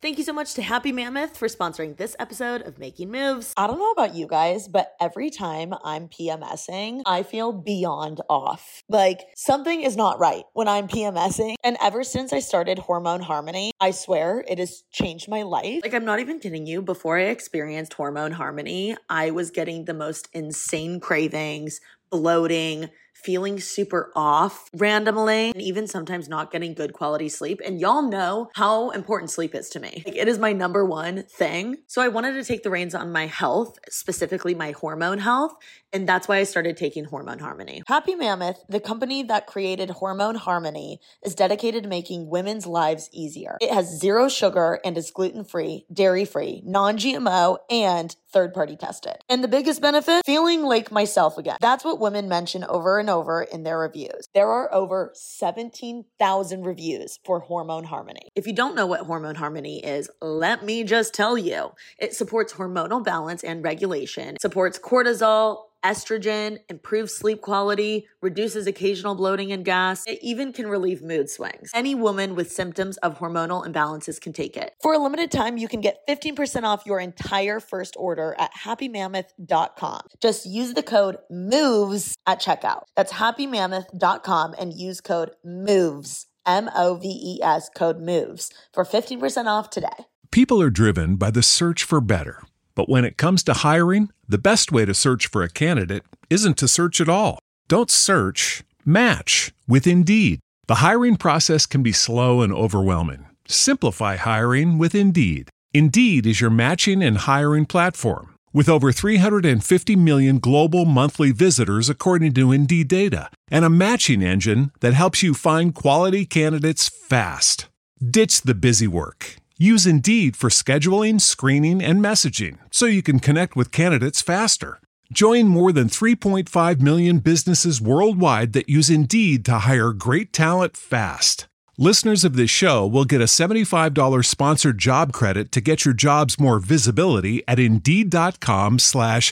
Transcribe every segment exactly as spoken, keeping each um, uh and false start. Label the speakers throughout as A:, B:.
A: Thank you so much to Happy Mammoth for sponsoring this episode of Making Moves. I don't know about you guys, but every time I'm PMSing, I feel beyond off. Like something is not right when I'm PMSing. And ever since I started Hormone Harmony, I swear it has changed my life. Like I'm not even kidding you. Before I experienced Hormone Harmony, I was getting the most insane cravings, bloating, feeling super off randomly, and even sometimes not getting good quality sleep. And y'all know how important sleep is to me. Like, it is my number one thing. So I wanted to take the reins on my health, specifically my hormone health. And that's why I started taking Hormone Harmony. Happy Mammoth, the company that created Hormone Harmony, is dedicated to making women's lives easier. It has zero sugar and is gluten-free, dairy-free, non-G M O, and third-party tested. And the biggest benefit? Feeling like myself again. That's what women mention over and over in their reviews. There are over seventeen thousand reviews for Hormone Harmony. If you don't know what Hormone Harmony is, let me just tell you. It supports hormonal balance and regulation, supports cortisol, estrogen, improves sleep quality, reduces occasional bloating and gas. It even can relieve mood swings. Any woman with symptoms of hormonal imbalances can take it. For a limited time, you can get fifteen percent off your entire first order at happy mammoth dot com. Just use the code MOVES at checkout. That's happy mammoth dot com and use code MOVES, M O V E S, code MOVES for fifteen percent off today.
B: People are driven by the search for better. But when it comes to hiring, the best way to search for a candidate isn't to search at all. Don't search, match with Indeed. The hiring process can be slow and overwhelming. Simplify hiring with Indeed. Indeed is your matching and hiring platform. With over three hundred fifty million global monthly visitors according to Indeed data, and a matching engine that helps you find quality candidates fast. Ditch the busy work. Use Indeed for scheduling, screening, and messaging so you can connect with candidates faster. Join more than three point five million businesses worldwide that use Indeed to hire great talent fast. Listeners of this show will get a seventy-five dollars sponsored job credit to get your jobs more visibility at Indeed.com slash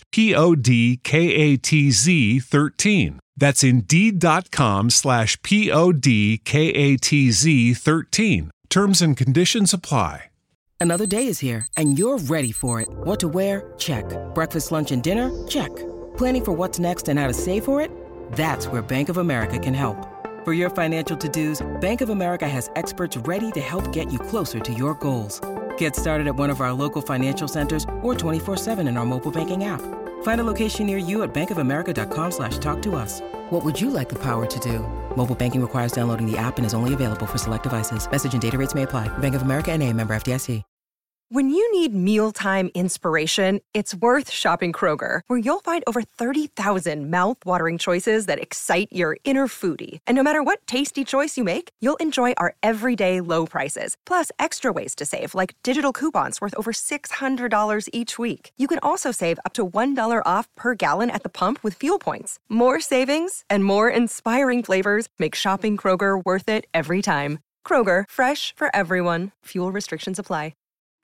B: P-O-D-K-A-T-Z 13. That's Indeed.com slash P-O-D-K-A-T-Z 13. Terms and conditions apply.
C: Another day is here, and you're ready for it. What to wear? Check. Breakfast, lunch, and dinner? Check. Planning for what's next and how to save for it? That's where Bank of America can help. For your financial to-dos, Bank of America has experts ready to help get you closer to your goals. Get started at one of our local financial centers or twenty-four seven in our mobile banking app. Find a location near you at bankofamerica.com slash talk to us. What would you like the power to do? Mobile banking requires downloading the app and is only available for select devices. Message and data rates may apply. Bank of America N A, member F D I C.
D: When you need mealtime inspiration, it's worth shopping Kroger, where you'll find over thirty thousand mouth-watering choices that excite your inner foodie. And no matter what tasty choice you make, you'll enjoy our everyday low prices, plus extra ways to save, like digital coupons worth over six hundred dollars each week. You can also save up to one dollar off per gallon at the pump with fuel points. More savings and more inspiring flavors make shopping Kroger worth it every time. Kroger, fresh for everyone. Fuel restrictions apply.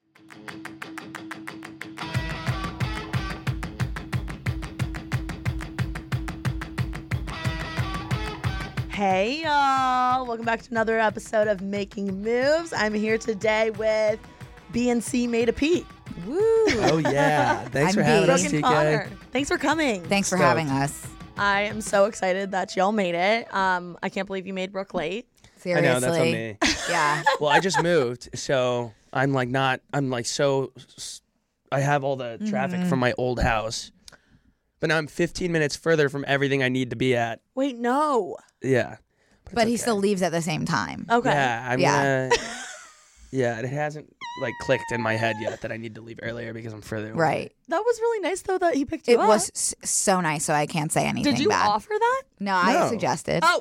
A: Hey y'all, welcome back to another episode of Making Moves. I'm here today with B and C Made a Pete.
E: Woo! Oh yeah, thanks
F: I'm
E: for having us,
A: Brooke
E: T
A: and
E: K.
A: Connor. Thanks for coming.
F: Thanks for
E: Stoked.
F: having us.
A: I am so excited that y'all made it. Um, I can't believe you made Brooke late.
F: Seriously.
E: I know, that's on me.
F: Yeah.
E: Well, I just moved, so I'm like not, I'm like so, I have all the traffic
F: Mm-hmm.
E: from my old house, but now I'm fifteen minutes further from everything I need to be at.
A: Wait, no.
E: Yeah.
F: But
E: it's
F: he
E: okay.
F: still leaves at the same time.
A: Okay.
E: Yeah, I'm
F: Yeah.
E: gonna, yeah, it hasn't like clicked in my head yet that I need to leave earlier because I'm further away.
F: Right.
A: That was really nice though that he picked you
F: It
A: up.
F: was s- so nice, so I can't say anything
A: Did you
F: bad.
A: offer that?
F: No, I
E: No.
F: suggested.
A: Oh.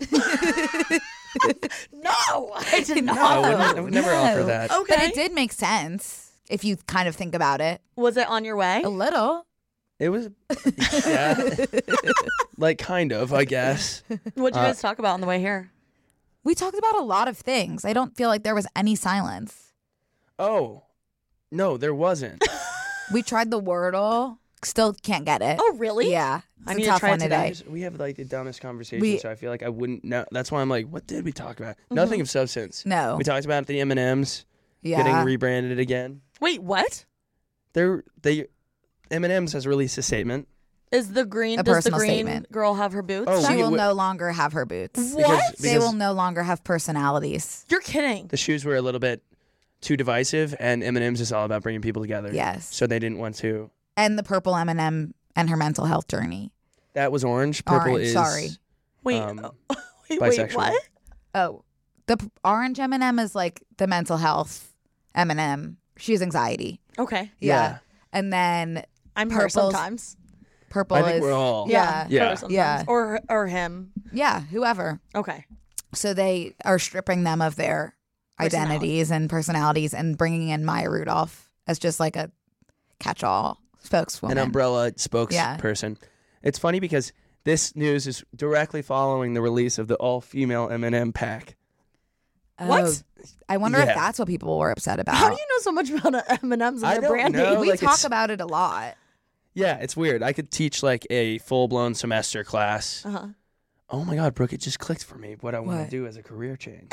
A: No, I did not.
E: I would, I would never
F: No.
E: offer that.
A: Okay.
F: But it did make sense if you kind of think about it.
A: Was it on your way?
F: A little.
E: It was, yeah, like kind of, I guess.
A: What'd you
E: Uh,
A: guys talk about on the way here?
F: We talked about a lot of things. I don't feel like there was any silence.
E: Oh, no, there wasn't.
F: We tried the Wordle. Still can't get it.
A: Oh, really?
F: Yeah. It's
A: I
F: a
A: need to
F: tough
A: try it
F: one
A: today.
E: I
F: today.
E: just- we have like the dumbest conversation,
F: We-
E: so I feel like I wouldn't know. That's why I'm like, what did we talk about? Nothing of substance.
F: No.
E: We talked about the M and M's
F: Yeah.
E: getting rebranded again.
A: Wait, what?
E: They're they M and M's has released a statement.
A: Is the green?
F: A
A: does the
F: personal
A: green
F: statement.
A: girl have her boots?
E: Oh,
F: She
E: we-
F: will
E: we-
F: no longer have her boots.
A: What?
E: Because-
F: They
E: because
F: will no longer have personalities.
A: You're kidding.
E: the shoes were a little bit too divisive, and M and M's is all about bringing people together.
F: Yes.
E: So they didn't want to.
F: And the purple M and M and her mental health journey.
E: That was orange. Purple
F: Orange,
E: is
F: sorry.
A: Wait,
E: um,
A: wait, wait,
E: bisexual.
A: what?
F: Oh, the p- orange M and M is like the mental health M and M. She has anxiety.
A: Okay,
F: Yeah.
E: Yeah.
F: And then
A: I'm her
F: Purple's-
A: sometimes.
F: purple
E: I think
F: is
E: we're all.
F: Yeah.
E: Yeah.
A: her sometimes.
F: Yeah.
A: or or him.
F: yeah, whoever.
A: Okay,
F: So they are stripping them of their
A: Personality.
F: identities and personalities and bringing in Maya Rudolph as just like a catch-all spokeswoman.
E: An umbrella spokesperson. It's funny because this news is directly following the release of the all-female M and M pack.
F: Oh,
A: What?
F: I wonder if
E: Yeah.
F: that's what people were upset about.
A: how do you know so much about M and M's and
E: I
A: their
E: don't
A: branding?
E: know.
F: we
E: like,
F: talk
E: it's-
F: about it a lot.
E: Yeah, it's weird. I could teach like a full-blown semester class.
A: Uh-huh.
E: Oh my God, Brooke, it just clicked for me what I want
F: What?
E: to do as a career change.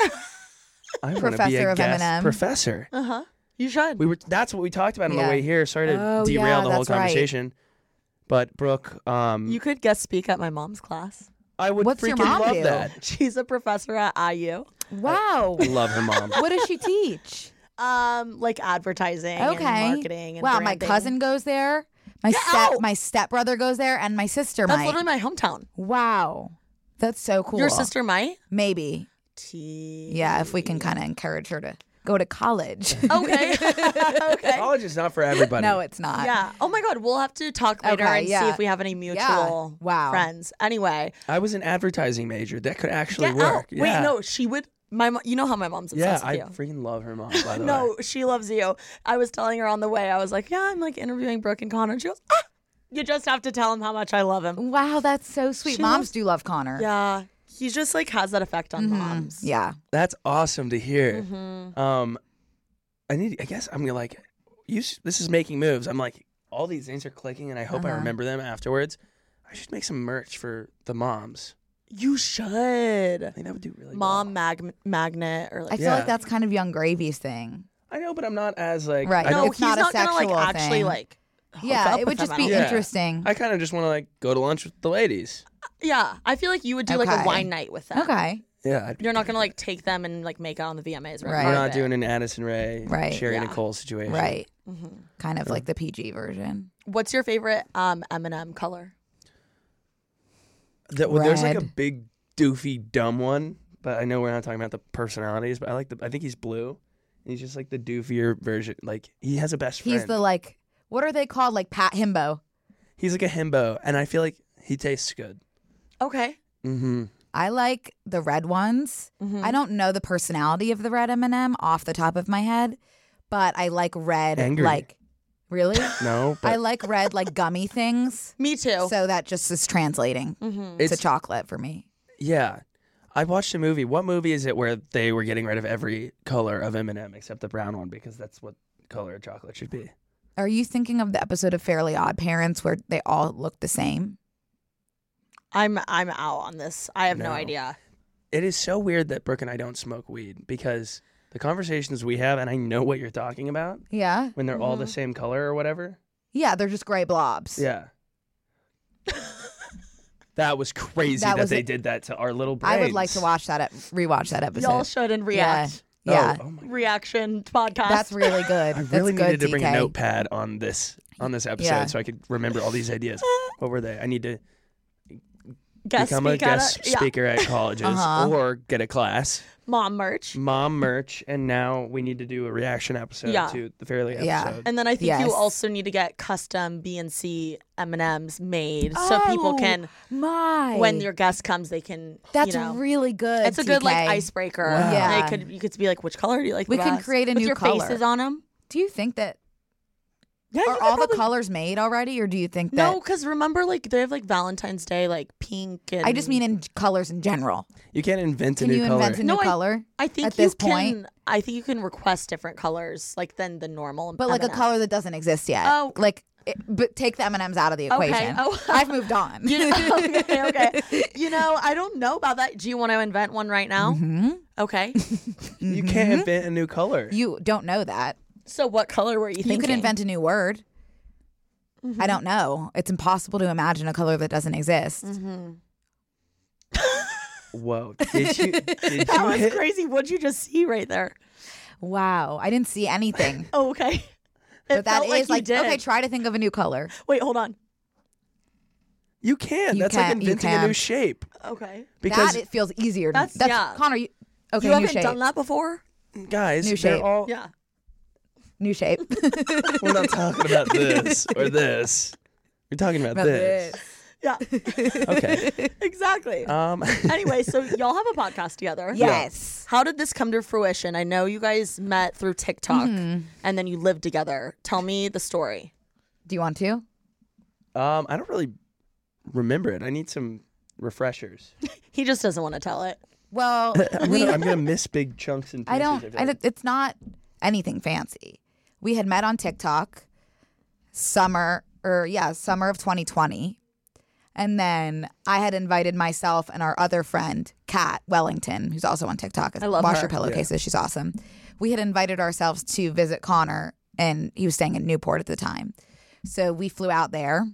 E: I want to be
F: Professor
E: a
F: of
E: guest
F: M and M?
E: professor.
A: Uh huh. You should.
E: We were. That's what we talked about on
F: Yeah.
E: the way here. Sorry to
F: Oh,
E: derail
F: yeah,
E: the whole
F: that's right.
E: conversation. But Brooke, um,
A: You could guest speak at my mom's class.
E: I would
F: What's your
E: freaking
F: mom
E: love
F: do?
E: that.
A: She's a professor at I U.
F: Wow.
E: Love her mom.
F: What does she teach?
A: Um, like advertising
F: Okay.
A: and marketing. And
F: wow, my
A: branding.
F: cousin goes there. My
A: Get
F: step
A: out!
F: my stepbrother goes there and my sister
A: That's
F: might.
A: literally my hometown.
F: Wow. That's so cool.
A: Your sister might.
F: Maybe.
A: T.
F: Yeah, if we can kind of encourage her to go to college.
A: Okay. okay.
E: College is not for everybody.
F: No, it's not.
A: Yeah. Oh my God. We'll have to talk later
F: Okay,
A: and
F: yeah.
A: see if we have any mutual
F: Wow.
A: friends. Anyway,
E: I was an advertising major. That could actually
A: get
E: work.
A: out.
E: Yeah.
A: Wait, no, she would. My, mo- you know how my mom's
E: Yeah,
A: obsessed
E: I
A: with you.
E: freaking love her mom. By the
A: No,
E: way.
A: she loves you. I was telling her on the way. I was like, "Yeah, I'm like interviewing Brooke and Connor." And she goes, "Ah, you just have to tell him how much I love him."
F: Wow, that's so sweet.
A: She
F: Moms
A: loves-
F: do love Connor.
A: Yeah, he just like has that effect on moms.
F: Yeah.
E: That's awesome to hear.
A: Mm-hmm.
E: Um, I need. I guess I'm gonna like. You. s- This is making moves. I'm like, all these things are clicking, and I hope I
F: Uh-huh.
E: remember them afterwards. I should make some merch for the moms.
A: You should.
E: I think that would do really
A: Mom
E: well.
A: mag- magnet or
F: I
A: like.
F: feel
E: Yeah.
F: like that's kind of Young Gravy's thing.
E: I know, but I'm not as like.
F: Right.
E: I
A: no,
E: don't-
F: it's
A: he's
F: not
A: not,
F: a
A: gonna like
F: sexual
A: actually
F: thing.
A: like. hook
F: Yeah,
A: up
F: it
A: with
F: would just
A: him.
F: be
A: I don't
E: Yeah.
F: interesting.
E: I kind of just want to like go to lunch with the ladies.
A: Yeah, I feel like you would do like
F: Okay.
A: a wine night with them.
F: Okay.
E: Yeah. I'd,
A: You're not gonna like take them and like make out on the V M As, right?
F: Right.
E: we're
A: Part
E: not
A: of it.
E: doing an Addison Ray,
F: Right.
E: Sherry
A: Yeah.
E: Nicole situation.
F: Right.
A: Mm-hmm.
F: Kind of like the P G version.
A: What's your favorite um M and M color?
E: That, well, there's like a
F: Red.
E: big doofy dumb one, but I know we're not talking about the personalities. But I like the. I think he's blue. He's just like the doofier version. Like he has a best friend.
F: He's the like, what are they called? Like Pat Himbo.
E: He's like a himbo, and I feel like he tastes good.
A: Okay.
E: Mm-hmm.
F: I like the red ones.
A: Mm-hmm.
F: I don't know the personality of the red M and M off the top of my head, but I like red.
E: Angry.
F: Like, really?
E: No, but
F: I like red like gummy things.
A: Me too.
F: So that just is translating
A: mm-hmm.
E: it's
F: to chocolate for me.
E: yeah. I watched a movie. What movie is it where they were getting rid of every color of M and M except the brown one because that's what color of chocolate should be?
F: Are you thinking of the episode of Fairly Odd Parents where they all look the same?
A: I'm I'm out on this. I have no,
E: No.
A: idea.
E: It is so weird that Brooke and I don't smoke weed because the conversations we have, and I know what you're talking about
F: Yeah.
E: when they're all the
A: Mhm.
E: same color or whatever.
F: Yeah, they're just gray blobs.
E: Yeah. That was crazy
F: That
E: that,
F: was
E: they
F: a-
E: did that to our little brains.
F: I would like to watch that, ep- rewatch that episode.
A: Y'all should and react.
E: Oh,
F: Yeah.
E: oh my God.
A: Reaction podcast.
F: That's really good.
E: I
F: That's
E: really
F: good,
E: needed to bring
F: D K.
E: a notepad on this on this episode
F: Yeah.
E: so I could remember all these ideas. What were they? I need to
A: guest
E: become a
A: speak at
E: guest
A: a, yeah.
E: speaker at colleges
F: Uh-huh.
E: or get a class.
A: Mom merch.
E: Mom merch, and now we need to do a reaction episode
A: Yeah.
E: to the Fairly episode.
F: Yeah.
A: And then I think
F: Yes.
A: you also need to get custom B and C M and M's made so people
F: Oh,
A: can,
F: My.
A: when your guest comes, they can.
F: That's
A: you know,
F: really good.
A: It's a good like
F: T K.
A: icebreaker.
E: Wow.
F: Yeah.
A: They could you could be like, which color do you like?
F: We
A: the
F: can
A: best?
F: create a
A: With
F: new
A: your
F: color.
A: faces on them.
F: Do you think that
A: Yeah, you
F: are
A: could
F: all
A: probably-
F: the colors made already, or do you think that?
A: No, because remember, like they have like Valentine's Day, like pink and.
F: I just mean in colors in general.
E: You can't invent a
F: Can
E: new
F: you
E: color.
F: invent a new
A: No, I-
F: color?
A: I think
F: at
A: you
F: this
A: can.
F: point?
A: I think you can request different colors, like than the normal.
F: But like a
A: M and M.
F: color that doesn't exist yet.
A: Oh.
F: Like it, but take the M and M's out of the
A: Okay.
F: equation.
A: Oh.
F: I've moved on.
A: You know, okay, okay. You know, I don't know about that. Do you want to invent one right now?
F: Mm-hmm.
A: Okay.
E: You can't invent a new color.
F: You don't know that.
A: So what color were you thinking?
F: You could invent a new word.
A: Mm-hmm.
F: I don't know. It's impossible to imagine a color that doesn't exist.
A: Mm-hmm.
E: Whoa. Did you, did
A: That
E: you
A: was
E: hit?
A: crazy. What'd you just see right there?
F: Wow. I didn't see anything.
A: Oh, okay. It
F: But that
A: felt like
F: is
A: you
F: like,
A: did.
F: okay, try to think of a new color.
A: Wait, hold on.
E: You can.
F: You
E: That's
F: can-
E: like
F: you
E: inventing a
F: can.
E: new shape.
A: Okay.
E: Because
F: that it feels easier. To,
A: That's-
F: that's
A: yeah.
F: Connor. You, okay,
A: you
F: new
A: haven't
F: shape.
A: done that before?
E: guys,
F: New
E: they're
F: shape.
E: all.
A: Yeah.
F: New shape.
E: We're not talking about this or this. We're talking about,
F: About
E: this.
F: this.
A: Yeah.
E: Okay.
A: Exactly.
E: Um.
A: Anyway, so y'all have a podcast together.
F: Yes.
A: How did this come to fruition? I know you guys met through TikTok
F: Mm-hmm.
A: and then you lived together. Tell me the story.
F: Do you want to?
E: Um. I don't really remember it. I need some refreshers.
A: He just doesn't want to tell it.
F: Well,
E: I'm
F: we.
E: gonna, I'm gonna miss big chunks and pieces.
F: I don't.
E: feel
F: I,
E: like.
F: don't- it's not anything fancy. We had met on TikTok, summer or yeah, summer of twenty twenty, and then I had invited myself and our other friend, Kat Wellington, who's also on TikTok.
A: I love
F: Wash
A: her.
F: Your Pillowcases. She's awesome. We had invited ourselves to visit Connor, and he was staying in Newport at the time. So we flew out there,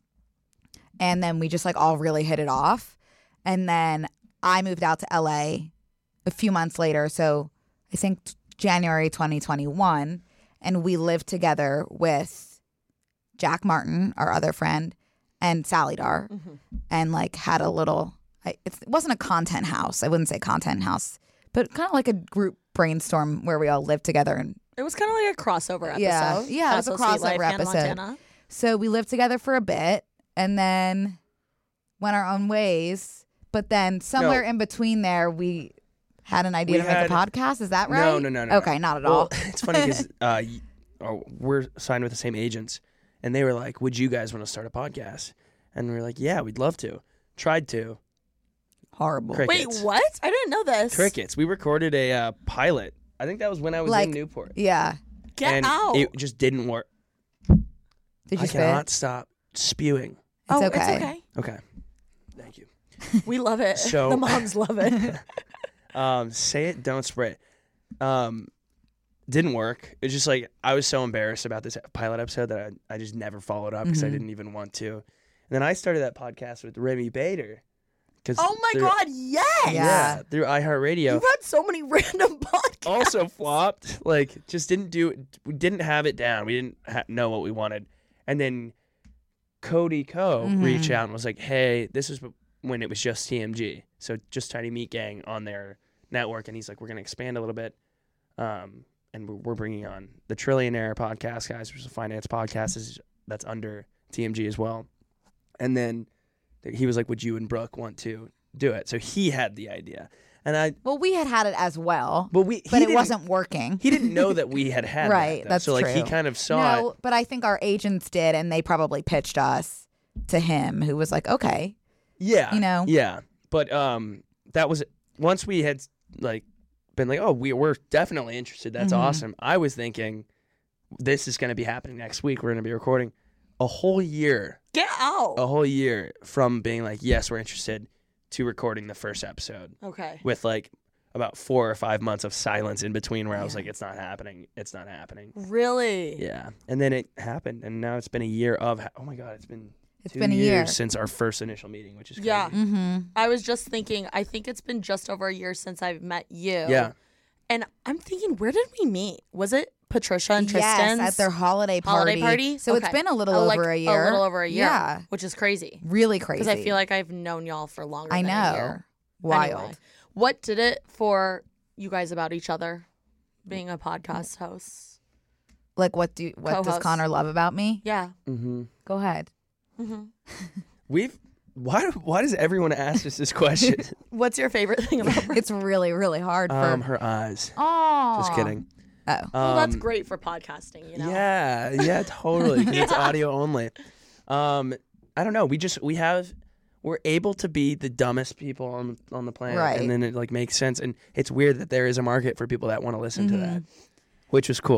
F: and then we just like all really hit it off. And then I moved out to L A a few months later. So I think January twenty twenty-one, and we lived together with Jack Martin, our other friend, and Sally Dar,
A: Mm-hmm.
F: and like had a little. I, it wasn't a content house. I wouldn't say content house, but kind of like a group brainstorm where we all lived together. And
A: It was kind of like a crossover episode.
F: Yeah. Yeah, it was a
A: Not So Sweet Life,
F: crossover
A: Hannah
F: episode.
A: Montana.
F: so we lived together for a bit, and then went our own ways. But then somewhere in between there, we had an idea
E: We
F: to make
E: had-
F: a podcast. Is that right?
E: No, no, no, no.
F: Okay,
E: no.
F: not at
E: Well,
F: all.
E: it's funny because uh, y- oh, we're signed with the same agents, and they were like, "Would you guys want to start a podcast?" And we were like, "Yeah, we'd love to." Tried to.
F: Horrible.
E: Crickets.
A: Wait, what? I didn't know this.
E: Crickets. We recorded a uh, pilot. I think that was when I was
F: Like-
E: in Newport.
F: Yeah.
A: Get
E: and
A: out.
E: it just didn't work.
F: Did you
E: I
F: spit?
E: cannot stop spewing.
F: It's
A: oh,
F: okay.
A: it's okay.
E: Okay. Thank you.
A: We love it.
E: So-
A: the moms love it.
E: Um, say it, don't spray it. Um, didn't work. It's just like I was so embarrassed about this pilot episode that I, I just never followed up because I
F: Mhm.
E: didn't even want to. And then I started that podcast with Remy Bader. Cause
A: Oh my
E: through-
A: God, yes.
F: Yeah.
E: Yeah, through iHeartRadio.
A: You've had so many random podcasts.
E: Also flopped. Like just didn't do. We didn't have it down. We didn't ha- know what we wanted. And then Cody Co
F: Mhm.
E: reached out and was like, "Hey, this is when it was just T M G, so just Tiny Meat Gang on their network." And he's like, "We're gonna expand a little bit, um, and we're, we're bringing on the Trillionaire podcast, guys, which is a finance podcast is that's under T M G as well." And then he was like, "Would you and Brooke want to do it?" So he had the idea, and I,
F: Well, we had had it as well,
E: but we, he
F: but it
E: didn't-
F: wasn't working.
E: He didn't know that we had had
F: Right,
E: that, though.
F: that's
E: so like he
F: true.
E: kind of saw
F: No,
E: it.
F: but I think our agents did, and they probably pitched us to him, who was like, okay.
E: Yeah,
F: you know?
E: Yeah, but um, that was once we had like been like, oh, we we're definitely interested. That's
F: Mhm.
E: awesome. I was thinking this is going to be happening next week. We're going to be recording a whole year,
A: Get out.
E: a whole year from being like, yes, we're interested, to recording the first episode
A: Okay.
E: with like about four or five months of silence in between where I was like, it's not happening. It's not happening.
A: Really?
E: Yeah, and then it happened, and now it's been a year of. Ha- oh my god, it's been
F: It's
E: two
F: been a
E: years
F: year.
E: since our first initial meeting, which is crazy.
A: Yeah.
F: Mm-hmm.
A: I was just thinking, I think it's been just over a year since I've met you.
E: Yeah.
A: And I'm thinking, where did we meet? Was it Patricia and Tristan's?
F: Yes, at their holiday party.
A: holiday party?
F: So it's
A: Okay.
F: been a little
A: Oh, like,
F: over a year.
A: A little over a year.
F: Yeah.
A: Which is crazy.
F: Really crazy.
A: Because I feel like I've known y'all for longer
F: I
A: than
F: know.
A: a year.
F: Wild.
A: Anyway, what did it for you guys about each other, being a podcast host?
F: Like, what do what does
A: Co-host.
F: Connor love about me?
A: Yeah.
E: Mm-hmm.
F: Go ahead.
A: hmm
E: We've why why does everyone ask us this question?
A: What's your favorite thing about her?
F: It's really, really hard for.
E: um, her eyes.
F: Oh.
E: Just kidding.
F: Oh.
A: Well, that's
E: Um,
A: great for podcasting, you know?
E: Yeah, yeah, totally. 'Cause it's
A: Yeah.
E: audio only. Um, I don't know. We just we have we're able to be the dumbest people on on the planet,
F: Right.
E: and then it like makes sense. And it's weird that there is a market for people that want to listen to
F: Mhm.
E: that, which is cool.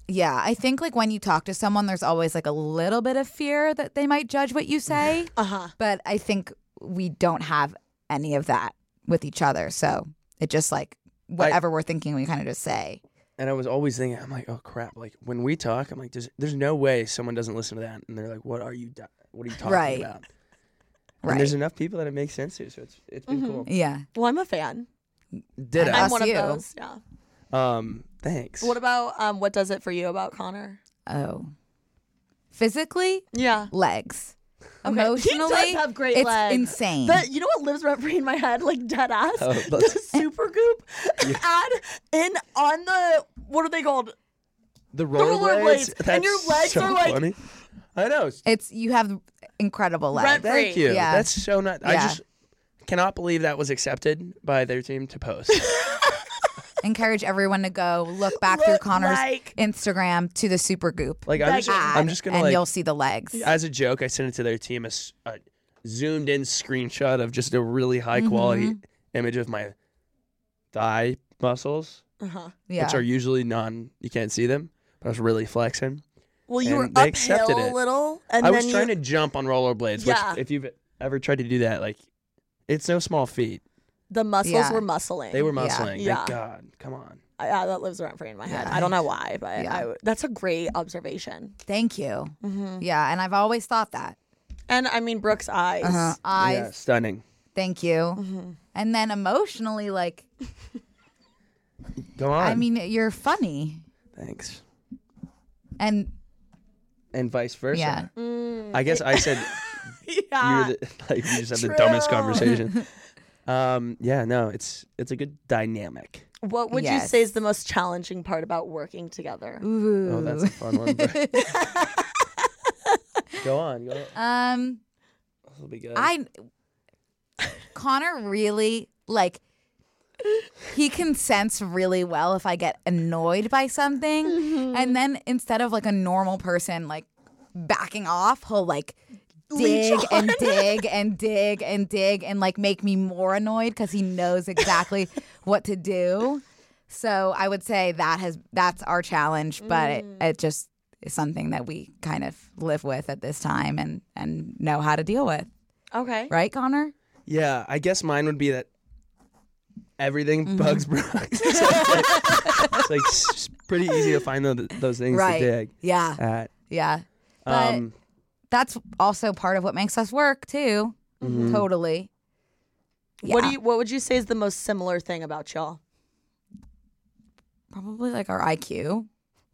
F: Yeah, I think like when you talk to someone, there's always like a little bit of fear that they might judge what you say.
A: Uh-huh.
F: But I think we don't have any of that with each other. So it just like whatever I, we're thinking, we kind of just say.
E: And I was always thinking, I'm like, oh crap! Like when we talk, I'm like, there's, there's no way someone doesn't listen to that, and they're like, what are you, do- what are you talking
F: right.
E: about?
F: Right.
E: And there's enough people that it makes sense to, so it's it's been
A: mm-hmm.
E: cool.
F: Yeah.
A: Well, I'm a fan.
E: Ditto.
A: I'm
F: Us
A: one
F: you.
A: of those. Yeah.
E: Um. Thanks.
A: What about um? What does it for you about Connor?
F: Oh. Physically,
A: Yeah.
F: legs.
A: Okay.
F: Emotionally,
A: He does have great
F: it's
A: legs.
F: insane.
A: But you know what lives rent free in my head, like dead ass?
E: Oh,
A: the
E: that's-
A: super goop ad in on the what are they called?
E: the
A: rollerblades,
E: rollerblades?
A: and your
E: That's
A: legs
E: so
A: are like-
E: funny. I know.
F: it's you have incredible legs.
A: Rent-
E: Thank
A: free.
E: you.
F: Yeah.
E: That's so not. I
F: Yeah.
E: just cannot believe that was accepted by their team to post.
F: Encourage everyone to go look back
A: Look
F: through Connor's
A: like-
F: Instagram to the super goop
E: Like I'm just,
F: ad,
E: I'm just gonna
F: and
E: like
F: you'll see the legs.
E: as a joke, I sent it to their team a, s- a zoomed in screenshot of just a really high
F: Mm-hmm.
E: quality image of my thigh muscles,
A: Uh-huh.
F: Yeah.
E: which are usually non. You can't see them, but I was really flexing.
A: Well, you
E: And
A: were
E: they accepted
A: uphill
E: it.
A: a little, and
E: I
A: then
E: was
A: you,
E: trying to jump on rollerblades,
A: Yeah.
E: which if you've ever tried to do that, like it's no small feat.
A: the muscles
F: Yeah.
A: were muscling.
E: They were
F: Yeah.
E: muscling.
A: Yeah.
E: Thank God. Come on.
A: Yeah, that lives rent free in my head.
F: Yeah.
A: I don't know why, but
F: Yeah.
A: I, that's a great observation.
F: Thank you.
A: Mm-hmm.
F: Yeah, and I've always thought that.
A: And I mean, Brooke's eyes.
F: Uh-huh. Eyes.
E: Yeah, stunning.
F: Thank you.
A: Mm-hmm.
F: And then emotionally, like,
E: Go on.
F: I mean, you're funny.
E: thanks.
F: And
E: And vice versa.
F: yeah.
A: Mm,
E: I guess I said
A: yeah.
E: you're the, like you just have the
A: True.
E: dumbest conversation. Um, yeah, no, it's it's a good dynamic.
A: What would you
F: Yes.
A: say is the most challenging part about working together?
F: Ooh.
E: Oh, that's a fun one. But go on, go on.
F: um,
E: This will be good.
F: I Connor really like he can sense really well if I get annoyed by something,
A: Mm-hmm.
F: and then instead of like a normal person like backing off, he'll like
A: Leech
F: dig and
A: on.
F: dig and dig and dig and like make me more annoyed because he knows exactly what to do. So I would say that has that's our challenge, but it,
A: Mm.
F: it just is something that we kind of live with at this time and and know how to deal with.
A: Okay.
F: Right, Connor?
E: yeah, I guess mine would be that everything
F: Mm-hmm.
E: bugs Brooke. So it's like, it's like s- pretty easy to find those, those things
F: Right.
E: to dig
F: Yeah.
E: at.
F: Yeah. But
E: Um,
F: that's also part of what makes us work too.
E: Mm-hmm.
F: Totally.
A: What do
F: Yeah.
A: you? What would you say is the most similar thing about y'all?
F: Probably like our I Q.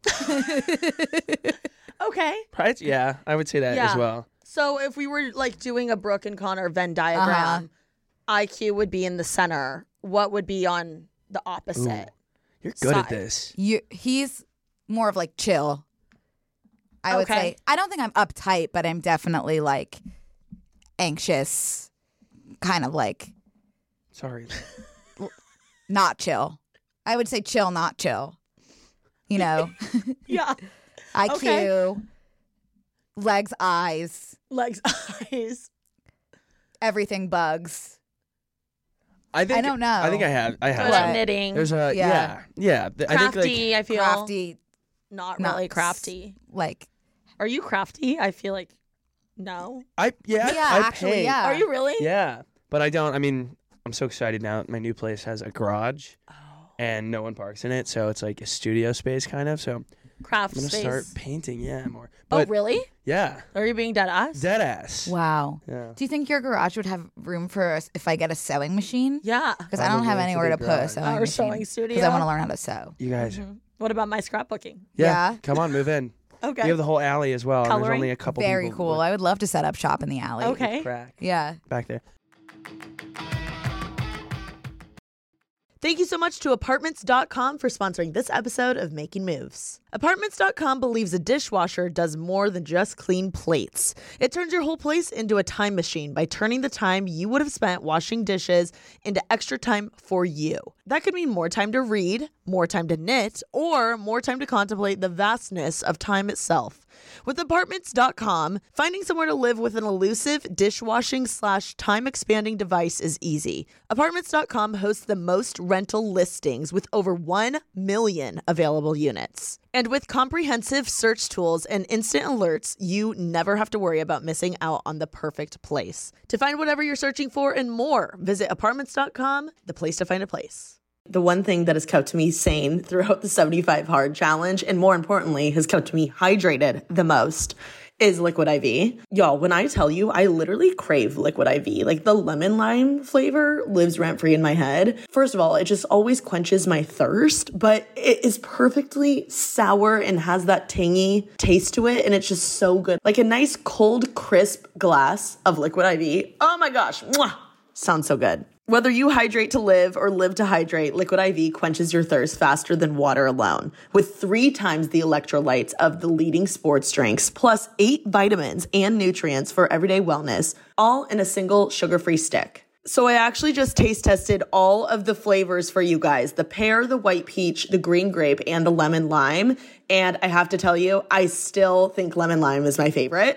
A: Okay.
E: right? Yeah, I would say that as
A: Yeah.
E: well.
A: So if we were like doing a Brooke and Connor Venn diagram,
F: Uh-huh.
A: I Q would be in the center. What would be on the opposite?
E: You're good at
A: Side.
E: this.
F: You he's more of like chill. I would
A: Okay.
F: say I don't think I'm uptight, but I'm definitely like anxious, kind of like
E: Sorry.
F: not chill. I would say chill, not chill. You know,
A: Yeah.
F: I Q,
A: Okay.
F: legs, eyes,
A: Legs, eyes.
F: everything bugs.
E: I think
F: I don't know.
E: I think I have. I
A: Good
E: have.
F: What?
A: at knitting.
E: There's a
F: Yeah.
E: yeah, yeah. Th- I think like
A: Crafty. I feel
F: Crafty,
A: not
F: not
A: really
F: s-
A: crafty.
F: like
A: Are you crafty? I feel like no.
E: I yeah
F: Yeah,
E: I
F: actually,
E: paint.
F: yeah.
A: Are you really?
E: Yeah, but I don't. I mean, I'm so excited now. My new place has a garage,
A: Oh.
E: and no one parks in it, so it's like a studio space kind of. So
A: Craft
E: I'm gonna
A: space.
E: start painting. Yeah, more.
A: Oh,
E: But
A: really?
E: yeah,
A: Are you being dead ass?
E: dead ass.
F: wow.
E: Yeah.
F: Do you think your garage would have room for us if I get a sewing machine?
A: Yeah.
F: Because I don't have
E: Probably, it's a
F: anywhere to
E: big
F: put a
E: garage.
F: sewing
A: Our
F: machine.
A: sewing studio.
F: Because I want to learn how to sew.
E: You guys.
A: Mhm. What about my scrapbooking?
E: Yeah.
F: Yeah.
E: Come on, move in.
A: Okay.
E: We have the whole alley as well. And there's
A: Coloring?
E: only a couple.
F: Very
E: people
F: cool. I would love to set up shop in the alley.
E: with
A: Okay.
E: Crack
F: Yeah.
E: back there.
A: Thank you so much to Apartments dot com for sponsoring this episode of Making Moves. Apartments dot com believes a dishwasher does more than just clean plates. It turns your whole place into a time machine by turning the time you would have spent washing dishes into extra time for you. That could mean more time to read, more time to knit, or more time to contemplate the vastness of time itself. With Apartments dot com, finding somewhere to live with an elusive dishwashing slash time expanding device is easy. Apartments dot com hosts the most rental listings with over one million available units. And with comprehensive search tools and instant alerts, you never have to worry about missing out on the perfect place. To find whatever you're searching for and more, visit apartments dot com, the place to find a place. The one thing that has kept me sane throughout the seventy-five hard challenge, and more importantly, has kept me hydrated the most, is Liquid I V. Y'all, when I tell you, I literally crave Liquid I V. Like, the lemon lime flavor lives rent-free in my head. First of all, it just always quenches my thirst, but it is perfectly sour and has that tangy taste to it, and it's just so good. Like a nice, cold, crisp glass of Liquid I V. Oh my gosh. Mwah! Sounds so good. Whether you hydrate to live or live to hydrate, Liquid I V quenches your thirst faster than water alone. With three times the electrolytes of the leading sports drinks, plus eight vitamins and nutrients for everyday wellness, all in a single sugar-free stick. So I actually just taste tested all of the flavors for you guys. The pear, the white peach, the green grape, and the lemon lime. And I have to tell you, I still think lemon lime is my favorite.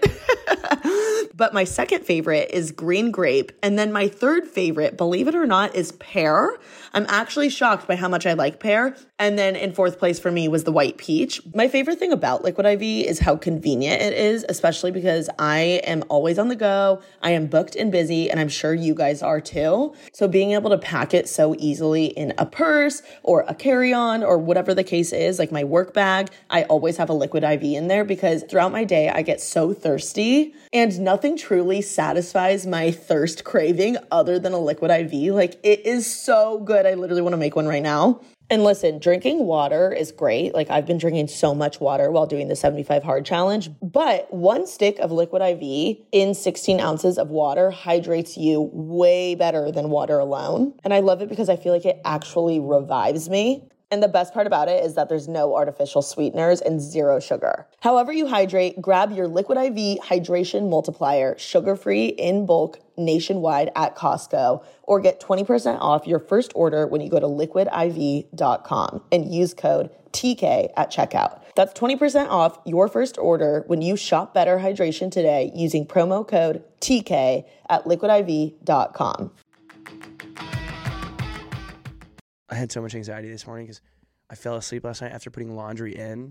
A: But my second favorite is green grape. And then my third favorite, believe it or not, is pear. I'm actually shocked by how much I like pear. And then in fourth place for me was the white peach. My favorite thing about Liquid I V is how convenient it is, especially because I am always on the go. I am booked and busy, and I'm sure you guys are too. So being able to pack it so easily in a purse or a carry-on or whatever the case is, like my work bag, I always have a Liquid I V in there because throughout my day, I get so thirsty and nothing truly satisfies my thirst craving other than a Liquid I V. Like, it is so good. I literally want to make one right now. And listen, drinking water is great. Like, I've been drinking so much water while doing the seventy-five hard challenge, but one stick of Liquid I V in sixteen ounces of water hydrates you way better than water alone. And I love it because I feel like it actually revives me. And the best part about it is that there's no artificial sweeteners and zero sugar. However you hydrate, grab your Liquid I V Hydration Multiplier, sugar-free in bulk nationwide at Costco, or get twenty percent off your first order when you go to liquid I V dot com and use code T K at checkout. That's twenty percent off your first order when you shop Better Hydration today using promo code T K at liquid I V dot com.
E: I had so much anxiety this morning because I fell asleep last night after putting laundry in.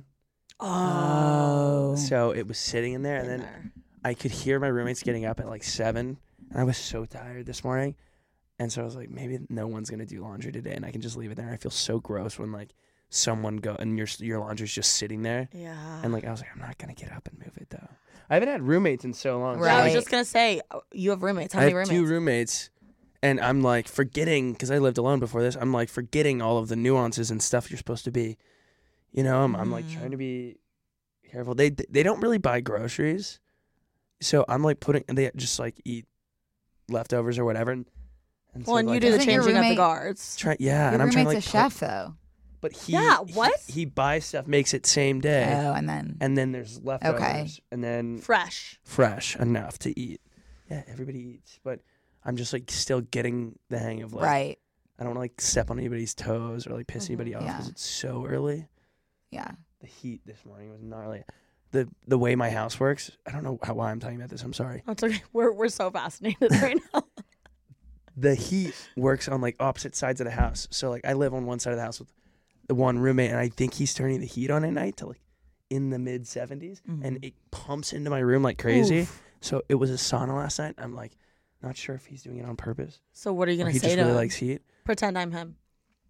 F: Oh.
E: So it was sitting in there, and then
A: there.
E: I could hear my roommates getting up at like seven, and I was so tired this morning. And so I was like, maybe no one's going to do laundry today, and I can just leave it there. I feel so gross when like someone go and your your laundry's just sitting there.
A: Yeah.
E: And like I was like, I'm not going to get up and move it though. I haven't had roommates in so long.
F: Right.
A: Yeah, I was
E: like,
A: just going to say, you have roommates. How
E: I
A: many
E: have
A: roommates?
E: two roommates. And I'm like forgetting, because I lived alone before this, I'm like forgetting all of the nuances and stuff you're supposed to be. You know, I'm, mm. I'm like trying to be careful. They they don't really buy groceries. So I'm like putting, and they just like eat leftovers or whatever. And, and
A: well,
E: so
A: and
E: like,
A: you do the
F: Isn't your
A: changing of the
F: roommate-
A: guards.
E: Try, yeah,
F: Your
E: and I'm trying to like
F: roommate's a chef, though.
E: But he,
A: Yeah, what?
E: He, he buys stuff, makes it same day.
F: Oh, and then.
E: And then there's leftovers.
F: Okay.
E: And then
A: Fresh.
E: fresh enough to eat. Yeah, everybody eats. But I'm just like still getting the hang of like,
F: Right.
E: I don't want to like step on anybody's toes or like piss anybody off because
F: Yeah.
E: it's so early.
F: Yeah.
E: The heat this morning was gnarly. The the way my house works, I don't know how, why I'm talking about this. I'm sorry.
A: That's okay. We're we're so fascinated right now.
E: The heat works on like opposite sides of the house. So like I live on one side of the house with the one roommate, and I think he's turning the heat on at night to like in the mid seventies,
F: Mm-hmm.
E: and it pumps into my room like crazy.
A: Oof.
E: So it was a sauna last night. I'm like, not sure if he's doing it on purpose.
A: So what are you
E: Or
A: gonna
E: he
A: say
E: just
A: to
E: really
A: him?
E: likes heat.
A: Pretend I'm him.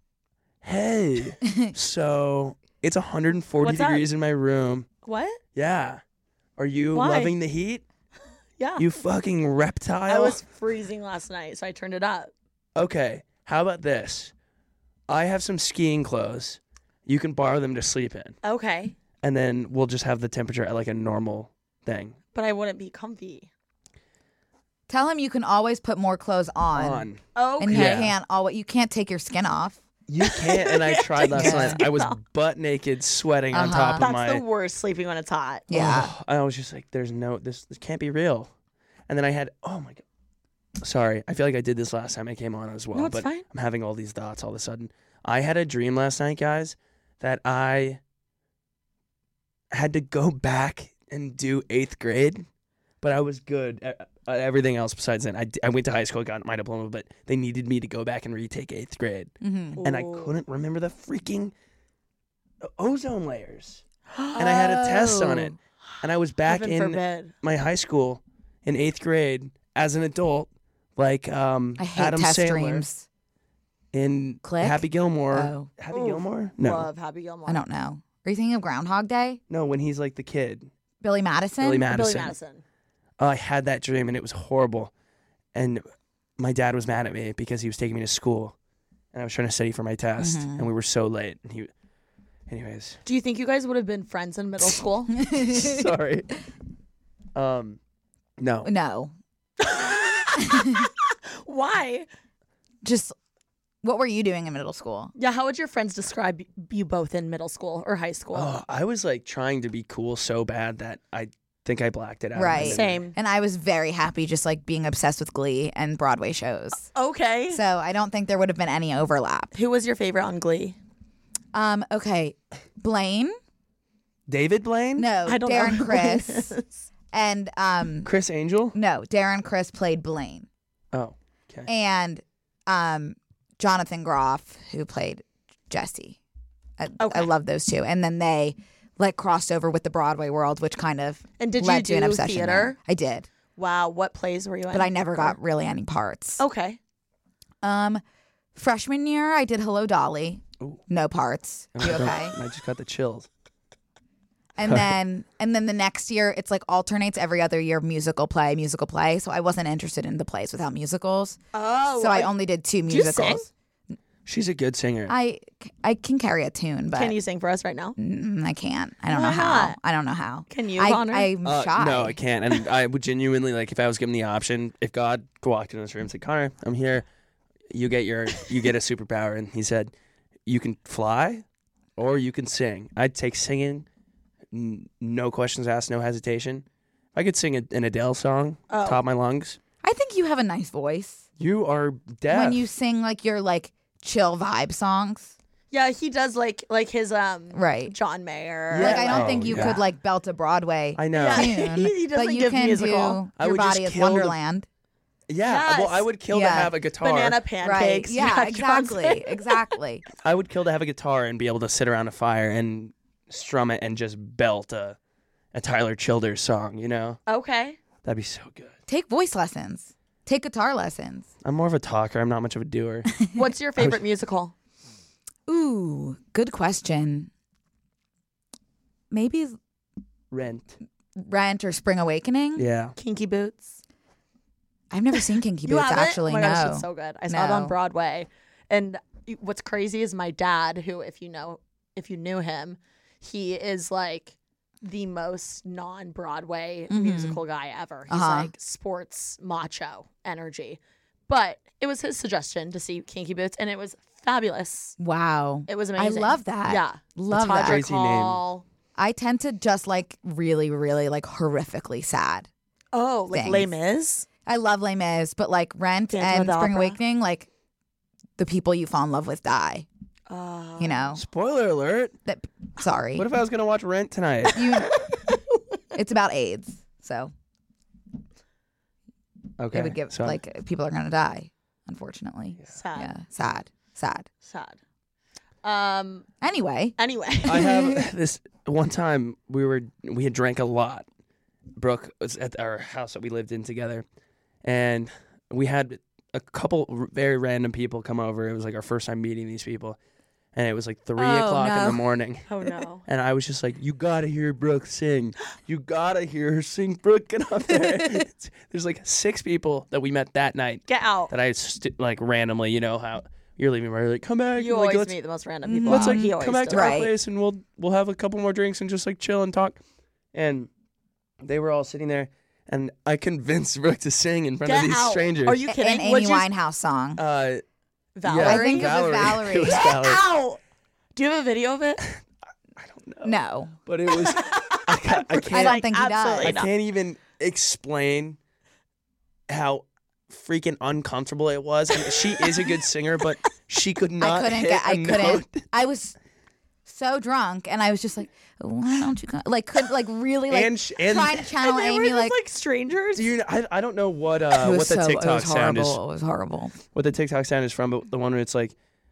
E: Hey, so it's one hundred forty
A: What's that?
E: degrees in my room.
A: What?
E: Yeah. Are you
A: Why?
E: loving the heat?
A: Yeah.
E: You fucking reptile.
A: I was freezing last night, so I turned it up.
E: Okay, how about this? I have some skiing clothes. You can borrow them to sleep in.
A: Okay.
E: And then we'll just have the temperature at like a normal thing.
A: But I wouldn't be comfy.
F: Tell him you can always put more clothes on.
E: On.
A: Okay.
F: And you
E: Yeah.
F: can't always, you can't take your skin off.
E: You can't, and I tried last
F: Yeah.
E: night. I was butt naked, sweating on
F: Uh-huh.
E: top of
A: That's
E: my.
A: the worst sleeping when it's hot.
F: Yeah.
E: Oh, I was just like, "There's no this. This can't be real." And then I had, oh my god, sorry. I feel like I did this last time I came on as well,
A: No, it's
E: but
A: fine.
E: I'm having all these thoughts all of a sudden. I had a dream last night, guys, that I had to go back and do eighth grade, but I was good at, at everything else besides that. I, d- I went to high school, got my diploma, but they needed me to go back and retake eighth grade.
F: Mm-hmm.
E: And I
A: Ooh.
E: couldn't remember the freaking ozone layers. and I had a test on it. And I was back
A: Heaven
E: in
A: forbid.
E: my high school in eighth grade as an adult, like um,
F: I hate
E: Adam
F: test
E: Sandler
F: streams.
E: in
F: Click?
E: Happy Gilmore.
F: Oh.
E: Happy
A: Oof,
E: Gilmore? No,
A: Love Happy Gilmore.
F: I don't know. Are you thinking of Groundhog Day?
E: no, when he's like the kid,
F: Billy Madison?
E: Billy
A: Billy
E: Madison.
A: Madison.
E: Oh, I had that dream and it was horrible. And my dad was mad at me because he was taking me to school, and I was trying to study for my test,
F: Mhm.
E: and we were so late. And he, anyways,
A: Do you think you guys would have been friends in middle school?
E: sorry. Um, no.
F: No.
A: Why?
F: Just what were you doing in middle school?
A: Yeah, how would your friends describe you both in middle school or high school?
E: Oh, I was like trying to be cool so bad that I think I blacked it out.
F: Right.
A: Same.
F: And I was very happy just like being obsessed with Glee and Broadway shows.
A: Okay.
F: So I don't think there would have been any overlap.
A: Who was your favorite on Glee?
F: Um, okay. Blaine?
E: David Blaine?
F: No,
A: I don't know
F: Darren
A: who
F: Chris.
A: Blaine is.
F: And um
E: Chris Angel?
F: no, Darren Chris played Blaine.
E: Oh, okay.
F: And um Jonathan Groff, who played Jesse. I,
A: Okay.
F: I love those two. And then they like crossed over with the Broadway world, which kind of
A: And did
F: led
A: you
F: to an
A: do
F: obsession
A: theater?
F: there. I did,
A: Wow, what plays were you in?
F: but I never got really any parts.
A: Okay.
F: Um, freshman year, I did Hello Dolly.
E: Ooh.
F: No parts. You okay?
E: I just got the chills.
F: And then and then the next year, it's like alternates every other year, musical play, musical play. So I wasn't interested in the plays without musicals.
A: Oh.
F: so I only did two
A: Do you
F: musicals.
E: She's a good singer.
F: I I can carry a tune, but
A: Can you sing for us right now?
F: mm, I can't. I don't
A: Why
F: know how.
A: not?
F: I don't know how.
A: Can you,
F: I,
A: Connor?
F: I'm
E: Uh,
F: shy.
E: no, I can't. And I would genuinely, like, if I was given the option, if God walked into this room and said, Connor, I'm here, you get your, you get a superpower. And he said, you can fly or you can sing. I'd take singing, n- no questions asked, no hesitation. If I could sing a, an Adele song,
A: Oh.
E: top of my lungs,
F: I think you have a nice voice
E: you are deaf.
F: when you sing like your like chill vibe songs.
A: Yeah, he does like like his um
F: Right.
A: John Mayer.
E: Yeah.
F: Like I don't
E: Oh,
F: think you
E: yeah.
F: could like belt a Broadway
E: I know.
A: Yeah.
F: tune,
A: He- he
F: but
A: doesn't
F: you
A: give
F: can
A: musical.
F: do
E: I
F: Your
E: would just
F: Body is
E: kill the-
F: Wonderland.
E: Yeah, well, I
A: Yes.
E: would kill
F: Yeah.
E: to have a guitar.
A: Banana
F: Right.
A: pancakes.
F: Yeah,
A: Jack
F: exactly.
A: Johnson.
F: Exactly.
E: I would kill to have a guitar and be able to sit around a fire and strum it and just belt a, a Tyler Childers song, you know?
A: Okay.
E: That'd be so good.
F: Take voice lessons. Take guitar lessons.
E: I'm more of a talker. I'm not much of a doer.
A: What's your favorite musical?
F: Ooh, good question. Maybe
E: Rent.
F: Rent or Spring Awakening.
E: Yeah.
A: Kinky Boots.
F: I've never seen Kinky
A: You
F: Boots
A: haven't?
F: actually.
A: Oh my
F: no.
A: gosh, it's so good. I saw it on
F: No.
A: Broadway. And what's crazy is my dad, who if you know if you knew him, he is like the most non-Broadway
F: Mhm.
A: musical guy ever. He's
F: Uh-huh.
A: like sports macho energy. But it was his suggestion to see Kinky Boots, and it was fabulous.
F: Wow.
A: It was
F: I
A: amazing.
F: love that.
A: Yeah.
F: Love
A: the
F: that.
A: Todrick
E: Crazy name.
A: Hall.
F: I tend to just like really, really like horrifically sad.
A: Oh, like
F: Things.
A: Les Mis?
F: I love Les Mis, but like Rent
A: Phantom of
F: and
A: the
F: Spring
A: Opera?
F: Awakening, like the people you fall in love with die.
A: Oh.
F: You know.
E: Spoiler alert.
F: That. Sorry.
E: What if I was going to watch Rent tonight?
F: you? It's about AIDS, so
E: Okay.
F: it would give
E: so I'm-
F: like people are gonna die, unfortunately.
A: Sad.
F: Yeah, sad, sad.
A: Sad. Um.
F: Anyway,
A: Anyway.
E: I have this one time we were we had drank a lot. Brooke was at our house that we lived in together, and we had a couple r- very random people come over. It was like our first time meeting these people, and it was like three
F: Oh,
E: o'clock in
F: no.
E: the morning.
A: Oh no.
E: And I was just like, you gotta hear Brooke sing. You gotta hear her sing. Brooke, get up there. It's- There's like six people that we met that night
A: Get out.
E: that I st- like randomly, you know how you're leaving, where you're like, come back.
A: You
E: like,
A: always
E: let's,
A: meet the most random
F: Mhm.
A: people.
E: let's like
A: He always
E: come back
A: does.
E: to our
F: Right.
E: place and we'll we'll have a couple more drinks and just like chill and talk. And they were all sitting there, and I convinced Brooke to sing in front
A: Get
E: of these
A: out.
E: strangers.
A: Are you kidding?
F: an Amy
A: What'd you-
F: Winehouse song.
E: Uh,
A: Valerie?
E: yeah,
F: I think it was Valerie.
E: It was
A: Get
E: Valerie.
A: out. Do you have a video of it?
E: I don't know.
F: No,
E: But it was. I, ca- I
F: I
E: can't.
F: don't think he
A: absolutely
F: does.
E: I
A: not.
E: can't even explain how freaking uncomfortable it was. And she is a good singer, but she could not.
F: I couldn't
E: hit
F: get. I
E: a
F: couldn't.
E: note.
F: I was so drunk, and I was just like, "Why don't you come?" Like, could like really like
E: And sh- and-
F: trying to channel
A: And they were
F: Amy
A: just
F: like.
A: like strangers.
E: Do you, I, I don't know what uh,
F: it was
E: what the
F: so,
E: TikTok
F: it was
E: sound
F: horrible.
E: is.
F: It was horrible.
E: What the TikTok sound is from, but the one where it's like,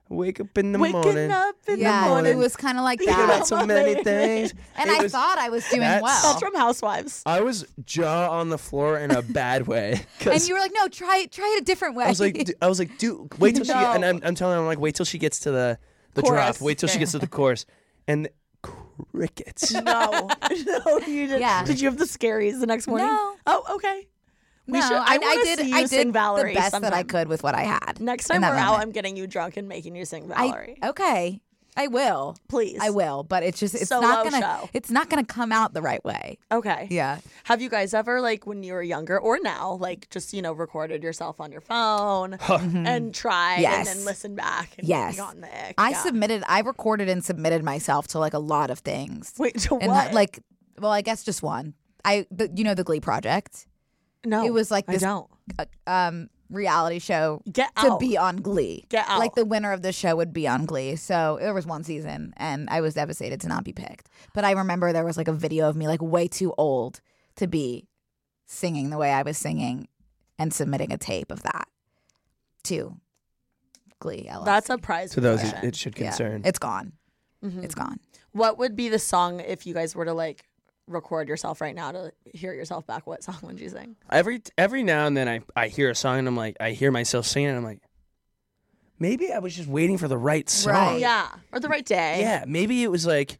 E: wake up in the
A: Waking
E: morning.
A: up in
F: yeah,
A: the morning.
F: it was kind of like
E: Think
F: that.
E: about so many things.
F: And
E: It
F: I
E: was-
F: thought I was doing
E: that's-
F: well.
A: That's from Housewives.
E: I was jaw on the floor in a bad way. 'cause
F: And you were like, no, try try it a different way.
E: I was like, d- I was like, dude, wait till she.
A: No.
E: And I'm, I'm telling her, I'm like, wait till she gets to the the
A: Chorus.
E: drop. Wait till she gets to the chorus. And crickets.
A: No, no, you didn't.
F: Yeah.
A: Did you have the scaries the next morning?
F: No.
A: Oh, okay. We
F: no,
A: should- I
F: I,
A: wanna
F: did.
A: see you
F: I did
A: sing Valerie
F: the best that I
A: sometime.
F: could with what I had.
A: Next
F: in
A: time
F: that
A: we're out,
F: moment.
A: I'm getting you drunk and making you sing
F: I-
A: Valerie.
F: okay, I will.
A: Please.
F: I will, but it's just it's
A: Solo
F: not gonna
A: show.
F: it's not gonna come out the right way.
A: Okay.
F: Yeah.
A: Have you guys ever, like, when you were younger or now, like, just, you know, recorded yourself on your phone and tried
F: Yes.
A: and then listened back and
F: Yes.
A: gotten the ick?
F: I
A: Yeah.
F: submitted. I recorded and submitted myself to like a lot of things.
A: Wait, to
F: and
A: what?
F: that, like, well, I guess just one. I the, you know the Glee Project.
A: no.
F: it was like this-
A: I don't.
F: Uh, um, reality show
A: Get
F: to
A: out.
F: be on Glee.
A: Get out.
F: Like the winner of the show would be on Glee. So there was one season, and I was devastated to not be picked. But I remember there was like a video of me like way too old to be singing the way I was singing, and submitting a tape of that to Glee. L L C.
A: That's a prize.
E: To those
A: possession.
E: it, it should
F: Yeah.
E: concern.
F: It's gone.
A: Mhm.
F: It's gone.
A: What would be the song if you guys were to, like, record yourself right now to hear yourself back? What song would you sing?
E: Every every now and then I, I hear a song and I'm like, I hear myself singing and I'm like, maybe I was just waiting for the right song.
F: Right.
A: Yeah. Or the right day.
E: Yeah, maybe it was like,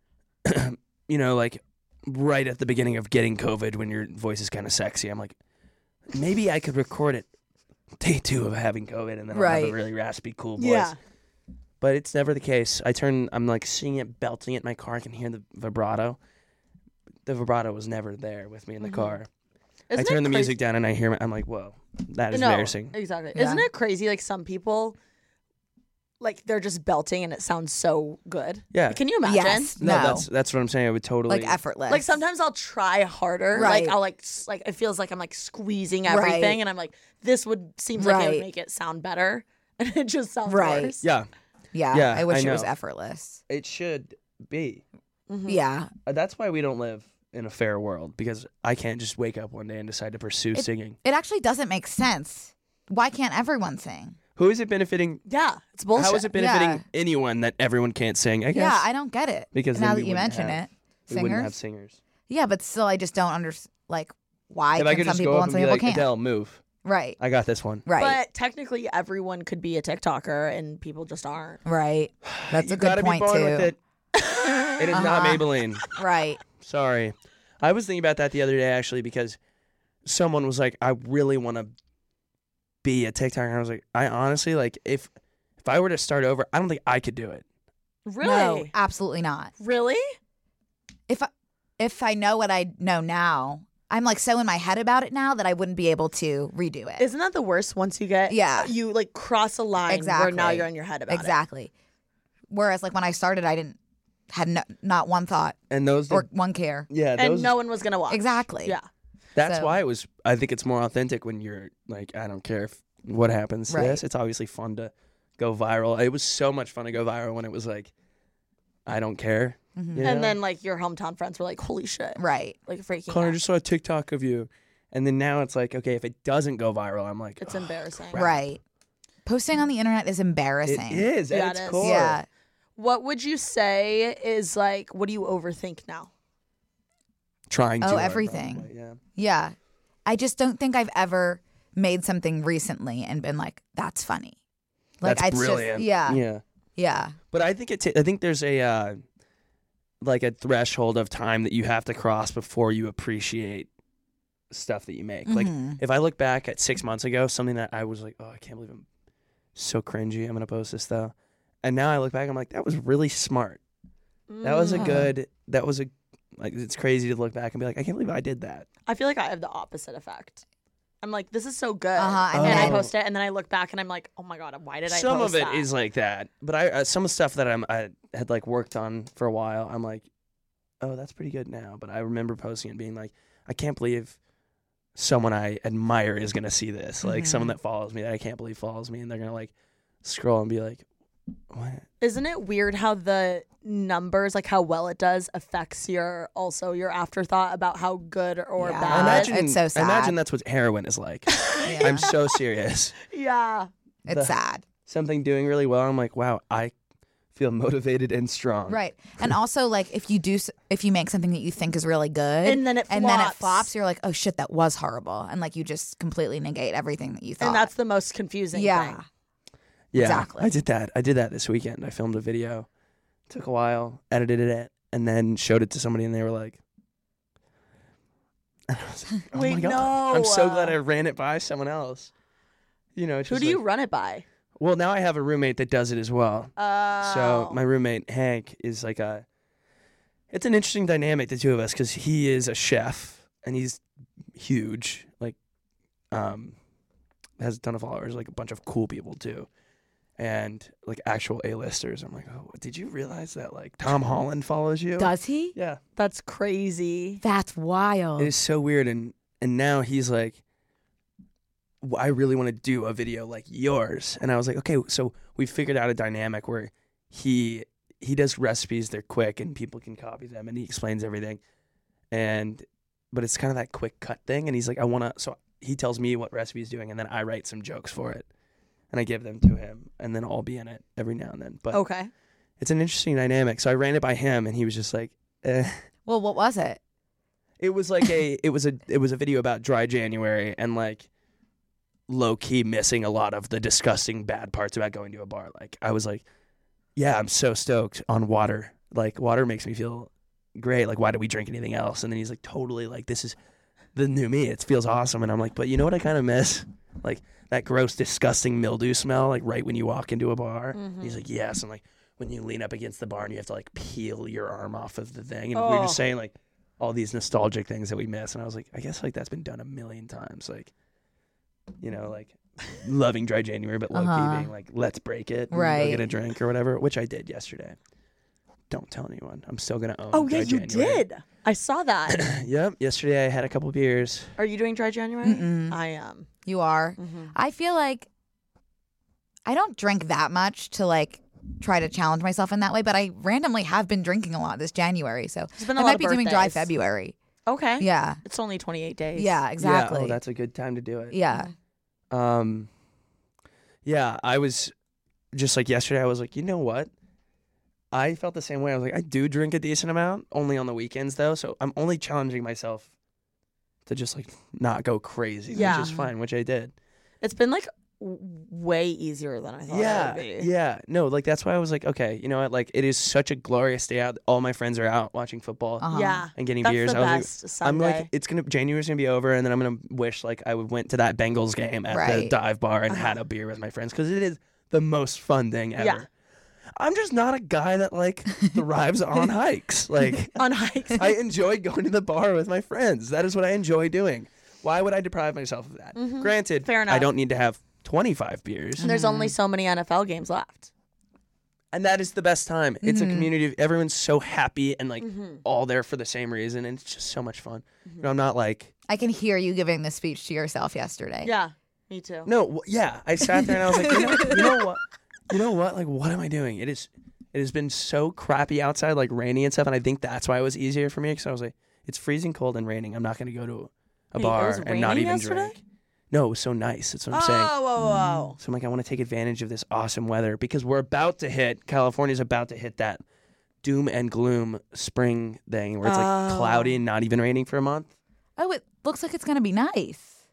E: you know, like right at the beginning of getting COVID when your voice is kind of sexy. I'm like, maybe I could record it day two of having COVID and then I'll have
F: Right.
E: a really raspy, cool voice.
A: Yeah.
E: But it's never the case. I turn, I'm like singing it, belting it in my car. I can hear the vibrato. The vibrato was never there with me in the car.
A: Isn't
E: I
A: it
E: turn the
A: crazy-
E: music down and I hear, my, I'm like, whoa, that is
A: No,
E: embarrassing.
A: Exactly.
F: Yeah.
A: Isn't it crazy? Like, some people, like, they're just belting and it sounds so good.
E: Yeah.
A: Can you imagine?
F: Yes.
E: No,
F: No.
E: that's that's what I'm saying. I would totally
F: Like effortless.
A: Like, sometimes I'll try harder.
F: Right.
A: Like, I'll, like, s- like, it feels like I'm, like, squeezing
F: Right.
A: everything. And I'm like, this would, seems like it would
F: Right.
A: make it sound better. And it just sounds
F: Right.
A: worse.
E: Yeah,
F: Yeah.
E: Yeah,
F: I wish
E: I
F: it was
E: know.
F: effortless.
E: it should be.
A: Mhm.
F: Yeah.
E: Uh, That's why we don't live in a fair world because I can't just wake up one day and decide to pursue singing.
F: It actually doesn't make sense. Why can't everyone sing?
E: Who is it benefiting?
A: Yeah. It's bullshit.
E: How is it benefiting
F: Yeah.
E: anyone that everyone can't sing? I guess.
F: Yeah, I don't get it.
E: Because
F: now
E: then
F: that
E: we
F: you
E: wouldn't
F: mention
E: have-
F: it,
E: we wouldn't have
F: singers.
E: singers.
F: Yeah, but still, I just don't understand. Like, why
E: if I
F: can
E: could
F: some
E: just
F: people
E: go up
F: and
E: and
F: some
E: be
F: people
E: like,
F: can't?
E: Adele, move.
F: Right.
E: I got this one.
F: Right.
A: But technically, everyone could be a TikToker and people just aren't.
F: right. That's
E: you
F: a good
E: gotta
F: point
E: be born
F: too.
E: with it. It is not
F: Uh-huh.
E: Maybelline.
F: Right.
E: Sorry. I was thinking about that the other day actually because someone was like, I really want to be a TikToker. And I was like, I honestly, like, if if I were to start over, I don't think I could do it.
A: Really?
F: No, absolutely not.
A: Really?
F: If I, if I know what I know now, I'm like so in my head about it now that I wouldn't be able to redo it.
A: Isn't that the worst once you get,
F: Yeah.
A: you like cross a line where now
F: Exactly.
A: you're in your head about
F: exactly. Whereas like when I started, I didn't had no, not one thought
E: And those,
F: or one care.
E: yeah,
A: it. And
E: those,
A: no one was going to watch.
F: Exactly.
A: Yeah.
E: that's
F: so-
E: why it was, I think it's more authentic when you're like, I don't care if what happens to
F: Right.
E: this. It's obviously fun to go viral. It was so much fun to go viral when it was like, I don't care.
F: Mhm.
E: you know?
A: And then like your hometown friends were like, holy shit.
F: Right.
A: Like freaking
E: Connor,
A: out.
E: just saw a TikTok of you. And then now it's like, okay, if it doesn't go viral, I'm like,
A: It's
E: "Oh,
A: embarrassing.
E: crap."
F: Right. Posting on the internet is
E: It
F: embarrassing.
E: is
A: Yeah,
E: at
A: it
E: its
A: is.
E: core.
F: Yeah.
A: What would you say is like, what do you overthink now?
E: Trying to.
F: Oh,
E: hard,
F: everything.
E: probably, Yeah.
F: Yeah. I just don't think I've ever made something recently and been like, that's funny. Like
E: That's
F: it's
E: brilliant.
F: Just, yeah.
E: Yeah.
F: Yeah.
E: But I think it. T- I think there's a uh, like a threshold of time that you have to cross before you appreciate stuff that you make. Like
F: Mhm.
E: if I look back at six months ago, something that I was like, oh, I can't believe I'm so cringy. I'm gonna post this though. And now I look back, I'm like, that was really smart. That was a
F: Mm.
E: good. That was a like. It's crazy to look back and be like, I can't believe I did that.
A: I feel like I have the opposite effect. I'm like, this is so good.
F: Uh-huh,
A: and
F: and
A: then I
E: then-
A: post it, and then I look back and I'm like, oh my God, why did I
E: Some
A: post
E: of it
A: that?
E: is like that, but I uh, some of the stuff that I'm I had like worked on for a while. I'm like, oh, that's pretty good now. But I remember posting and being like, I can't believe someone I admire is gonna see this. Like
F: Mhm.
E: someone that follows me that I can't believe follows me, and they're gonna like scroll and be like, what?
A: Isn't it weird how the numbers, like how well it does, affects your also your afterthought about how good or
F: Yeah.
A: bad?
E: imagine,
F: it's so sad.
E: Imagine that's what heroin is like.
F: Yeah.
E: I'm so serious.
A: Yeah.
F: It's
E: the-
F: sad.
E: something doing really well, I'm like, wow, I feel motivated and strong.
F: Right. And also, like, if you do, s- if you make something that you think is really good,
A: And then it
F: and then it
A: flops.
F: flops, you're like, oh shit, that was horrible, and like you just completely negate everything that you thought.
A: And that's the most confusing
F: yeah.
A: thing.
E: Yeah,
F: Exactly.
E: I did that. I did that this weekend. I filmed a video. Took a while, edited it, and then showed it to somebody, and they were like, and I was like, oh
A: Wait,
E: my God.
A: no.
E: I'm so glad I ran it by someone else. You know, it's
A: Who
E: just
A: do you
E: like-
A: run it by?
E: Well, now I have a roommate that does it as well.
A: Oh.
E: So my roommate Hank is like a. It's an interesting dynamic, the two of us, because he is a chef and he's huge, like, um, has a ton of followers, like a bunch of cool people too, and like actual A-listers. I'm like, oh, did you realize that like Tom Holland follows you?
F: Does he?
E: Yeah,
A: That's crazy.
F: That's wild.
E: it is so weird, and and now he's like, "W- I really want to do a video like yours, and I was like, okay, so we figured out a dynamic where he he does recipes, they're quick and people can copy them, and he explains everything, and but it's kind of that quick cut thing, and he's like, I want to, so he tells me what recipe he's doing, and then I write some jokes for it, and I give them to him, and then I'll be in it every now and then, but
A: Okay.
E: it's an interesting dynamic. So I ran it by him, and he was just like, eh.
F: Well, what was it?
E: It was like a it was a it was a video about dry January and like low key missing a lot of the disgusting bad parts about going to a bar. Like I was like, yeah, I'm so stoked on water. Like water makes me feel great. Like why do we drink anything else? And then he's like, totally, like this is the new me. It feels awesome. And I'm like, but you know what I kind of miss? Like that gross, disgusting mildew smell, like right when you walk into a bar.
A: Mm-hmm.
E: He's like, yes. And like when you lean up against the bar and you have to like peel your arm off of the thing. And we were just
A: Oh.
E: saying like all these nostalgic things that we miss. And I was like, I guess like that's been done a million times. Like, you know, like loving dry January, but low key
F: Uh-huh.
E: being like, let's break it. And
F: Right.
E: Go get a drink or whatever, which I did yesterday. Don't tell anyone. I'm still going to own
A: Oh, yeah,
E: dry
A: you
E: January.
A: did. I saw that.
E: Yep. Yesterday I had a couple beers.
A: Are you doing dry January?
F: Mm-mm.
A: I am.
F: You are.
A: Mm-hmm.
F: I feel like I don't drink that much to like try to challenge myself in that way, but I randomly have been drinking a lot this January, so
A: There's been
F: I
A: a lot
F: might
A: of
F: be doing dry
A: birthdays.
F: February.
A: Okay.
F: Yeah.
A: It's only twenty-eight days.
F: Yeah, exactly.
E: Yeah, oh, that's a good time to do it.
F: yeah.
E: Um, yeah, I was just like yesterday. I was like, you know what? I felt the same way. I was like, I do drink a decent amount, only on the weekends though. So I'm only challenging myself to just like not go crazy,
A: Yeah.
E: which is fine, which I did.
A: It's been like w- way easier than I thought
E: Yeah,
A: it would be.
E: yeah. No, like that's why I was like, okay, you know what? Like it is such a glorious day out. All my friends are out watching football
F: Uh-huh.
A: Yeah.
E: and getting
A: That's
E: beers.
A: the
E: I was like,
A: best
E: I'm
A: Sunday.
E: like, it's gonna January's gonna be over, and then I'm gonna wish like I would went to that Bengals game at the
F: Right.
E: dive bar and
A: Uh-huh.
E: had a beer with my friends because it is the most fun thing ever.
A: Yeah.
E: I'm just not a guy that like thrives on hikes. Like
A: on hikes.
E: I enjoy going to the bar with my friends. That is what I enjoy doing. Why would I deprive myself of that? Granted,
A: Fair
E: I
A: enough.
E: don't need to have twenty-five beers,
A: And there's only so many N F L games left.
E: and that is the best time. It's a community. Of, everyone's so happy and like
A: Mm-hmm.
E: all there for the same reason, and it's just so much fun. You know, I'm not like.
F: I can hear you giving this speech to yourself yesterday.
A: Yeah. Me too.
E: No, w- yeah. I sat there and I was like, you know, you know what? You know what? Like, what am I doing? It is, it has been so crappy outside, like rainy and stuff, and I think that's why it was easier for me because I was like, it's freezing cold and raining. I'm not going to go to a
A: Wait, it
E: bar
A: was
E: and not
A: raining
E: even
A: yesterday?
E: drink. No, it was so nice. That's what I'm
A: Oh,
E: saying.
A: whoa, whoa.
E: So I'm like, I want to take advantage of this awesome weather because we're about to hit. California's about to hit that doom and gloom spring thing where it's like
A: Oh.
E: cloudy and not even raining for a month.
F: Oh, it looks like it's gonna be nice.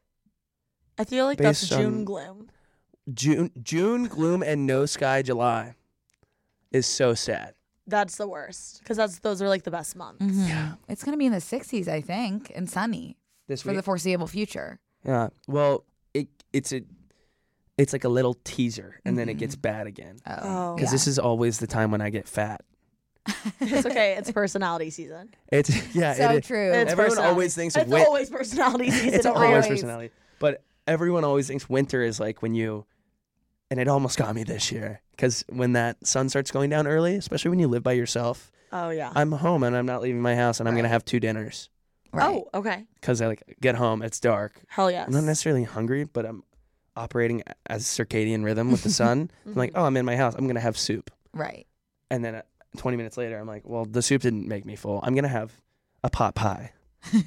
A: I feel like that's
E: Based
A: June
E: on-
A: gloom.
E: June, June gloom and no sky. July is so sad.
A: That's the worst because that's those are like the best months.
F: Mhm.
E: Yeah.
F: It's gonna be in the sixties, I think, and sunny
E: This
F: for
E: week.
F: the foreseeable future.
E: Yeah. Well, it it's a it's like a little teaser, and then it gets bad again.
F: Oh,
A: Oh.
E: Because
F: yeah.
E: this is always the time when I get fat.
A: It's okay. It's personality season.
E: It's yeah.
F: so
E: it is.
F: true.
A: It's
E: Everyone
A: personality.
E: always thinks
A: it's
E: win-
A: always personality season.
E: It's
A: around.
E: always personality. But everyone always thinks winter is like when you, and it almost got me this year because when that sun starts going down early, especially when you live by yourself,
A: Oh yeah.
E: I'm home and I'm not leaving my house and I'm gonna
F: Right.
E: have two dinners
F: right.
A: Oh okay.
E: because I like get home, it's dark.
A: Hell yes.
E: I'm not necessarily hungry, but I'm operating as circadian rhythm with the sun. I'm like, oh, I'm in my house. I'm gonna have soup,
F: Right.
E: and then uh, twenty minutes later, I'm like, well, the soup didn't make me full. I'm gonna have a pot pie,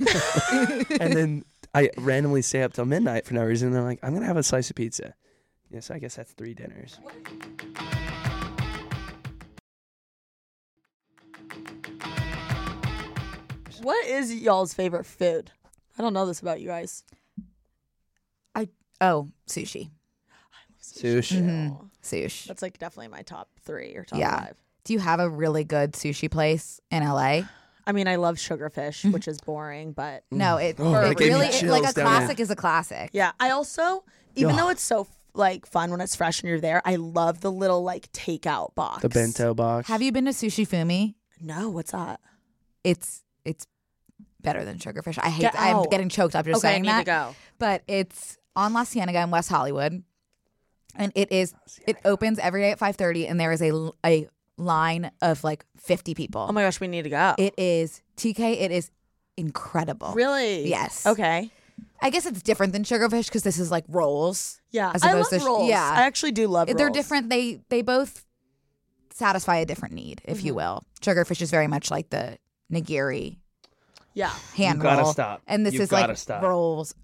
E: and then I randomly stay up till midnight for no reason. And I'm like, I'm gonna have a slice of pizza. Yes, I guess that's three dinners.
A: What is y'all's favorite food? I don't know this about you guys.
F: I oh sushi.
E: Sushi.
F: Mm-hmm. Sushi.
A: That's like definitely my top three or top
F: Yeah.
A: five.
F: Do you have a really good sushi place in L A?
A: I mean, I love Sugarfish, which is boring, but
F: No, it,
E: Oh,
F: it
E: that gave me
F: really it,
E: chills
F: like a
E: down
F: classic
E: there.
F: is a classic.
A: yeah. I also, even
E: Ugh.
A: though it's so like fun when it's fresh and you're there, I love the little like takeout box.
E: The bento box.
F: Have you been to Sushi Fumi?
A: No, what's that?
F: It's it's better than Sugarfish. I hate.
A: Get
F: I'm
A: out.
F: getting choked up just
A: Okay, I
F: saying
A: need
F: that.
A: to go.
F: But it's on La Cienega in West Hollywood, and it is it opens every day at five thirty, and there is a a line of like fifty people.
A: Oh my gosh, we need to go.
F: It is T K. It is incredible.
A: Really?
F: Yes.
A: Okay.
F: I guess it's different than Sugarfish because this is like rolls.
A: Yeah.
F: As
A: I
F: opposed
A: love
F: to sh-
A: rolls.
F: yeah.
A: I actually do love rolls.
F: They're different. They they both satisfy a different need, if
A: Mm-hmm.
F: you will. Sugarfish is very much like the nigiri
A: Yeah.
F: hand
E: You gotta
F: roll,
E: stop.
F: and this
E: You
F: is like
E: gotta stop.
F: rolls.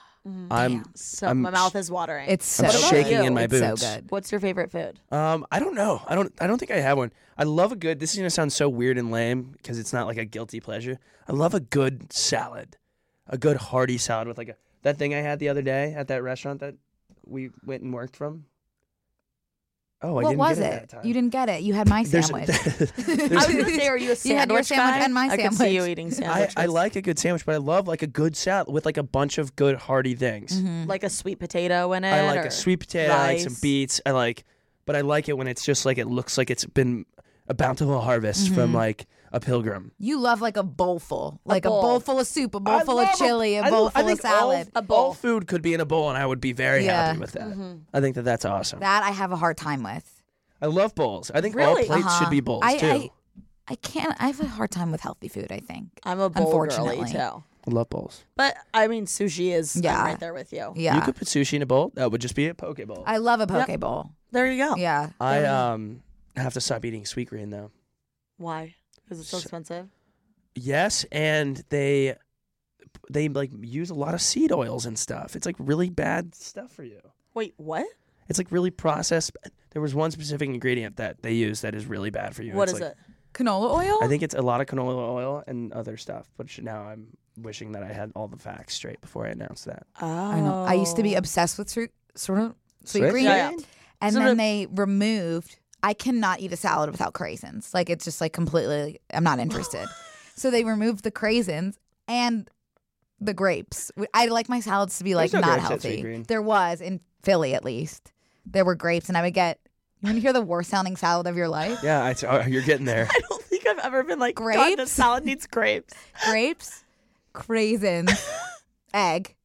E: I'm
A: So
E: I'm
A: my mouth is watering.
F: It's so
E: I'm
A: What about
E: shaking
A: you?
E: in my
F: it's
E: boots.
F: so good.
A: What's your favorite food?
E: Um, I don't know. I don't. I don't think I have one. I love a good. This is gonna sound so weird and lame because it's not like a guilty pleasure. I love a good salad, a good hearty salad with like a that thing I had the other day at that restaurant that we went and worked from. Oh, I
F: What
E: didn't
F: was
E: get it,
F: it?
E: that time.
F: You didn't get it. You had my
E: There's-
F: sandwich.
E: there's-
A: I was gonna say, are you a sandwich
F: You had your sandwich
A: guy?
F: and my
A: I could see
F: sandwich.
A: you eating
E: I,
A: sandwiches.
E: I like a good sandwich, but I love like a good salad with like a bunch of good hearty things.
F: Mhm.
A: like a sweet potato in it.
E: I like
A: or
E: a sweet potato. I like some
A: rice.
E: beets. I like, but I like it when it's just like it looks like it's been a bountiful harvest from
F: Mm-hmm.
E: like a pilgrim.
F: You love like a bowl full, like a bowl,
A: bowl.
F: full of soup, a bowl
E: I
F: full of
E: love
F: chili, a
E: I
F: bowl
E: lo- I
F: full of
E: think all-
F: salad.
A: A
E: All
A: bowl.
E: food could be in a bowl, and I would be very
F: Yeah.
E: happy with that.
A: Mm-hmm.
E: I think that that's awesome.
F: That I have a hard time with.
E: I love bowls. I think
A: Really?
E: all plates
F: Uh-huh.
E: should be bowls
F: I,
E: too.
F: I, I can't. I have a hard time with healthy food. I think.
A: I'm a bowl girly
F: Unfortunately.
A: too.
E: I love bowls.
A: But I mean, sushi is I'm
F: Yeah.
A: right there with you.
F: Yeah,
E: You could put sushi in a bowl. That would just be a poke bowl.
F: I love a poke
A: Yep.
F: bowl.
A: There you go.
F: Yeah,
E: I um have to stop eating sweet green though.
A: Why? Because it's so
E: So-
A: expensive.
E: Yes, and they they like use a lot of seed oils and stuff. It's like really bad stuff for you.
A: Wait, what?
E: It's like really processed. There was one specific ingredient that they use that is really bad for you.
A: What
E: It's
A: is
E: like-
A: it?
F: canola oil.
E: I think it's a lot of canola oil and other stuff. But sh- now I'm wishing that I had all the facts straight before I announced that.
A: Oh.
F: I know. I used to be obsessed with sweet, sort of sweet
E: Sweet
F: green,
A: Yeah, yeah.
F: and
A: Sort
F: then
A: of-
F: they removed. I cannot eat a salad without craisins. Like it's just like completely. I'm not interested. So they removed the craisins and the grapes. I like my salads to be like
E: There's no
F: not
E: grapes at Sweet
F: healthy.
E: Green.
F: There was in Philly at least. There were grapes, and I would get. You want to hear the worst sounding salad of your life?
E: Yeah, I t- oh, you're getting there.
A: I don't think I've ever been like, God,
F: Grapes?
A: this salad needs grapes.
F: Grapes, craisins, egg,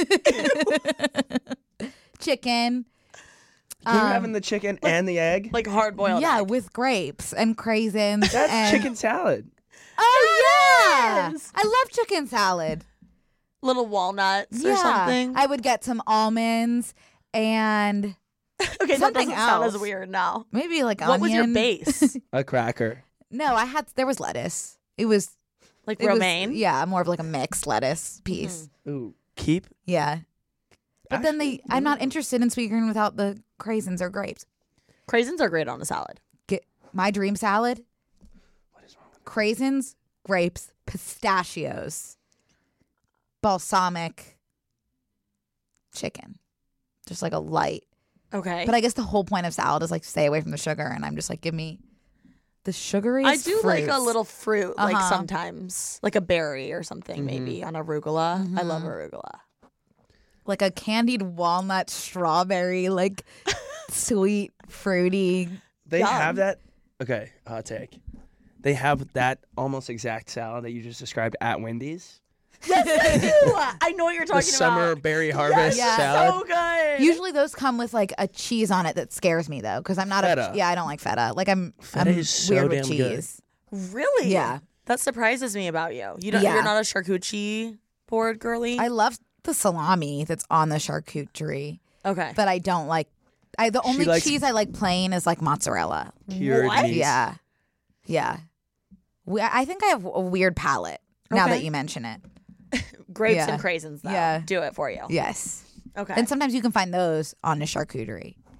F: chicken.
E: You're
F: um,
E: having the chicken and the egg.
A: Like hard boiled.
F: Yeah,
A: egg.
F: with grapes and craisins.
E: That's
F: and,
E: chicken salad.
F: Oh yeah,
A: Yes.
F: I love chicken salad.
A: Little walnuts
F: yeah,
A: or something.
F: I would get some almonds and
A: okay, that
F: something
A: doesn't sound as
F: else.
A: weird now.
F: maybe like
A: What was your
F: onion.
A: base?
E: A cracker.
F: No, I had there was lettuce. It was
A: Like
F: it was-
A: romaine?
F: yeah, more of like a mixed lettuce piece.
E: Ooh, keep.
F: Yeah. But then
E: Actually,
F: they, I'm not interested in sweet green without the craisins or grapes.
A: Craisins are great on a salad.
F: Get my dream salad.
E: What is wrong with
F: Craisins, grapes, pistachios, balsamic chicken. Just like a light.
A: Okay.
F: But I guess the whole point of salad is like stay away from the sugar, and I'm just like, give me the sugary.
A: I do like a little fruit, like
F: Uh-huh.
A: sometimes, like a berry or something, maybe on arugula. I love
F: Mm-hmm.
A: arugula.
F: like a candied walnut strawberry, like sweet, fruity.
E: They
A: Yum.
E: have that. Okay, hot take. They have that almost exact salad that you just described at Wendy's.
A: Yes, I do. I know what you're
E: The
A: talking
E: summer
A: about.
E: berry harvest
F: Yeah.
E: salad.
A: So good.
F: Usually those come with like a cheese on it that scares me though, because I'm not
E: Feta.
F: a yeah, I don't like feta. Like I'm
E: Feta
F: I'm
E: is so
F: weird with
E: damn good.
F: cheese.
A: Really?
F: Yeah.
A: That surprises me about you. You don't.
F: Yeah.
A: You're not a charcuterie board girly.
F: I love the salami that's on the charcuterie,
A: okay.
F: but I don't like. I the
E: She
F: only
E: likes-
F: cheese I like plain is like mozzarella.
E: Cured
A: What?
E: meats.
F: Yeah, yeah. We, I think I have a weird palate now
A: Okay.
F: that you mention it.
A: Grapes
F: yeah.
A: and craisins, though.
F: Yeah.
A: Do it for you.
F: Yes,
A: Okay.
F: and sometimes you can find those on the charcuterie.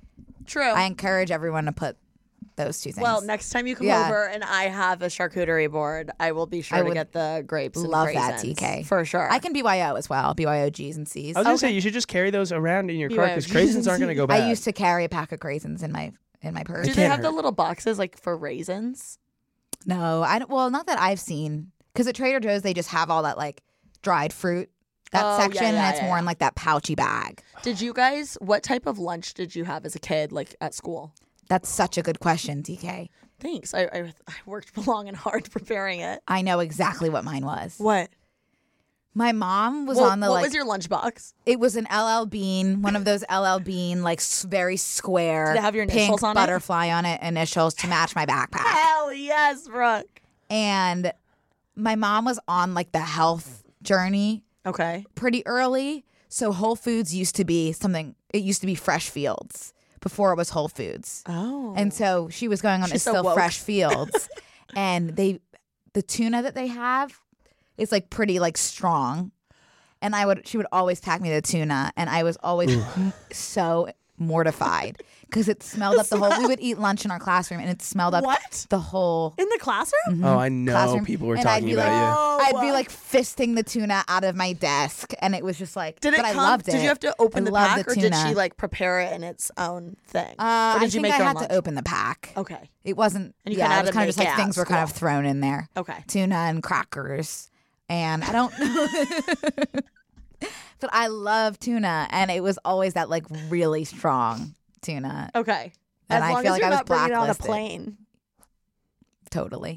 A: True.
F: I encourage everyone to put those two things.
A: Well, next time you come
F: Yeah.
A: over and I have a charcuterie board, I will be sure
F: I
A: to
F: would
A: get the grapes and
F: love that,
A: craisins.
F: T K.
A: For sure.
F: I can B Y O as well. B Y O G's and C's.
E: I was gonna say you should just carry those around in your car because
A: B Y O Gs
E: craisins aren't gonna go bad.
F: I used to carry a pack of craisins in my in my purse.
A: Do
E: It
A: they
E: can't
A: have the
E: hurt.
A: little boxes like for raisins?
F: No, I don't. Well, not that I've seen. Because at Trader Joe's, they just have all that like dried fruit that
A: Oh, yeah,
F: section,
A: yeah,
F: and it's
A: yeah,
F: more
A: yeah.
F: in like that pouchy bag.
A: Did you guys, what type of lunch did you have as a kid, like at school?
F: That's such a good question, T K.
A: Thanks. I, I, I worked long and hard preparing it.
F: I know exactly what mine was.
A: What?
F: My mom was
A: Well,
F: on the
A: what
F: like.
A: was your lunchbox?
F: It was an L L Bean, one of those L L Bean, like s- very square,
A: Did it have your
F: pink
A: initials on it?
F: butterfly on it, initials to match my backpack.
A: Hell yes, Brooke.
F: And my mom was on like the health journey
A: Okay.
F: pretty early. So Whole Foods used to be something, it used to be Fresh Fields before it was Whole Foods.
A: Oh.
F: And so she was going on,
A: She's
F: it's
A: so
F: still
A: woke.
F: Fresh Fields. And they, the tuna that they have is like pretty like strong. And I would, she would always pack me the tuna. And I was always m- so mortified because it smelled up the whole, we would eat lunch in our classroom and it smelled up
A: What?
F: the whole
A: In the classroom?
E: Oh, I know
F: classroom.
E: people were
F: And I'd
E: talking
F: be
E: about
F: like,
E: you.
F: I'd be like fisting the tuna out of my desk, and it was just like.
A: Did it
F: but
A: come?
F: I loved it.
A: Did you have to open
F: I
A: the
F: loved
A: pack,
F: the
A: or did
F: tuna.
A: she like prepare it in its own thing?
F: Uh,
A: or did
F: I
A: you
F: think
A: make
F: I
A: your
F: had
A: own lunch?
F: to open the pack.
A: Okay.
F: It wasn't.
A: And you
F: yeah,
A: kinda
F: it
A: had
F: was
A: to
F: kind of just
A: make
F: like
A: it
F: things
A: at
F: were kind of
A: school.
F: thrown in there.
A: Okay.
F: Tuna and crackers, and I don't know. But I love tuna, and it was always that like really strong tuna.
A: Okay.
F: And
A: as
F: I
A: long
F: feel
A: as
F: like
A: you're
F: I was
A: not bringing it on a
F: blacklisted.
A: plane.
F: Totally.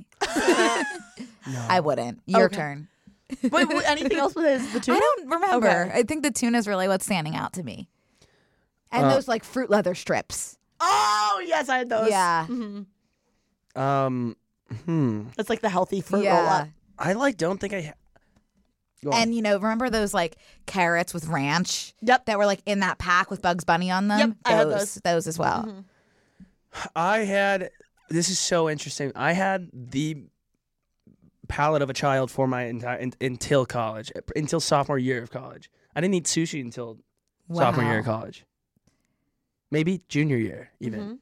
F: I wouldn't. Your
A: Okay.
F: turn.
A: Wait, wait, anything else besides the tuna?
F: I don't remember.
A: Okay.
F: I think the tuna is really what's standing out to me. And
E: Uh,
F: those like fruit leather strips.
A: Oh yes, I had those.
F: Yeah.
A: hmm
E: Um, hmm.
A: It's like the healthy fruit roll
F: Yeah.
A: up.
E: I like don't think I. Ha- Go on.
F: And you know, remember those like carrots with ranch?
A: Yep.
F: That were like in that pack with Bugs Bunny on them?
A: Yep, I had
F: those. Those as well.
A: Mhm.
E: I had. This is so interesting. I had the palate of a child for my entire in, until college, until sophomore year of college. I didn't eat sushi until sophomore year of
F: Wow.
E: college. Maybe junior year, even.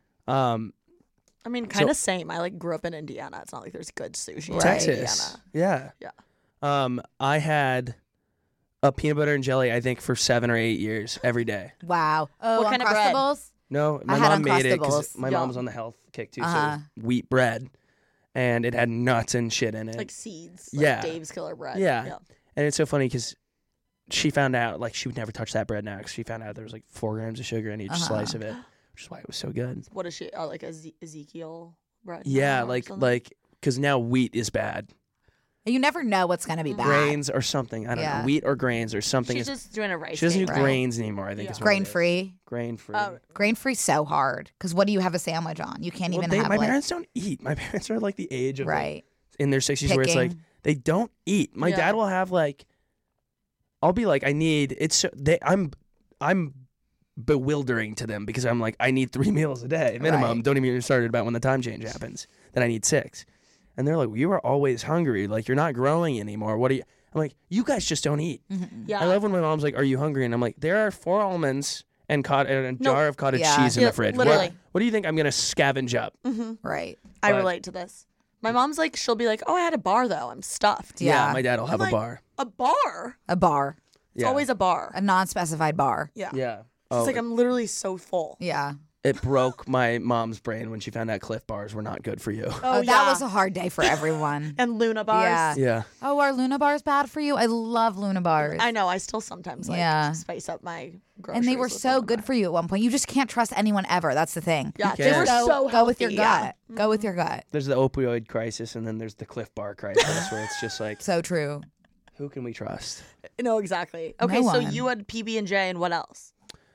E: Um,
A: I mean, kind of same. I like grew up in Indiana. It's not like there's good sushi in
E: Texas.
A: Indiana.
E: Yeah.
A: Yeah.
E: Um, I had a peanut butter and jelly, I think, for seven or eight years every day.
F: Wow. Oh,
A: What kind of bread?
F: Uncrustables?
E: No, my
F: I had
E: mom made it because
F: Uncrustables.
E: my
A: Yum.
E: mom was on the health kick too.
F: Uh-huh.
E: So it was wheat bread, and it had nuts and shit in it.
A: Like seeds. Like
E: Yeah.
A: Dave's Killer Bread.
E: Yeah. And it's so funny because she found out like she would never touch that bread now because she found out there was like four grams of sugar in each
F: Uh-huh.
E: slice of it, which is why it was so good.
A: What is she? Oh, like Eze- Ezekiel bread?
E: Yeah,
A: or
E: like
A: something?
E: like because now wheat is bad.
F: You never know what's going to be bad.
E: Grains or something. I don't
F: Yeah.
E: know. Wheat or grains or something.
A: She's
E: is,
A: just doing a rice.
E: she doesn't do
A: cake,
F: right?
E: grains anymore. I think
A: Yeah.
E: it's
F: Grain free.
E: Grain free.
A: Oh,
F: Grain free so hard. Because what do you have a sandwich on? You can't
E: Well,
F: even
E: they,
F: have
E: my
F: like.
E: parents don't eat. My parents are like the age of like,
F: Right.
E: in their sixties where it's like
F: Picking.
E: they don't eat. My
A: Yeah.
E: dad will have like I'll be like I need it's so, they I'm I'm bewildering to them because I'm like I need three meals a day minimum.
F: Right.
E: Don't even get started about when the time change happens. Then I need six. And they're like, well, you are always hungry. Like you're not growing anymore. What are you I'm like, you guys just don't eat.
A: yeah.
E: I love when my mom's like, are you hungry? And I'm like, there are four almonds and, cot- and a
A: No.
E: jar of cottage
F: Yeah.
E: cheese in
A: Yeah,
E: the fridge.
A: literally.
E: What, what do you think I'm going to scavenge up?
F: Right.
A: I
E: but-
A: relate to this. My mom's like, she'll be like, "Oh, I had a bar though. I'm stuffed."
F: Yeah.
E: my dad will have
A: I'm
E: a
A: like,
E: bar.
A: A bar.
F: A bar.
A: It's
E: Yeah.
A: always a bar.
F: A non specified bar.
A: Yeah.
E: Yeah.
A: It's
E: Oh,
A: like I'm literally so full.
F: Yeah.
E: it broke my mom's brain when she found out Cliff bars were not good for you.
A: Oh,
F: Oh,
A: yeah.
F: that was a hard day for everyone.
A: And Luna bars.
F: Yeah.
E: Yeah.
F: Oh, are Luna bars bad for you? I love Luna bars.
A: I know. I still sometimes like
F: Yeah.
A: spice up my groceries.
F: and they were
A: with
F: so
A: Luna
F: good
A: bar.
F: for you at one point. You just can't trust anyone ever. That's the thing.
A: Yeah,
E: You
A: they
E: can't.
A: were
F: Go,
A: so
F: go with your
A: healthy,
F: gut.
A: yeah.
F: Go with your gut.
E: There's the opioid crisis and then there's the Cliff bar crisis where it's just like,
F: So true.
E: who can we trust?
A: No, exactly. Okay,
F: No
A: so
F: one.
A: you had P B and J and what else?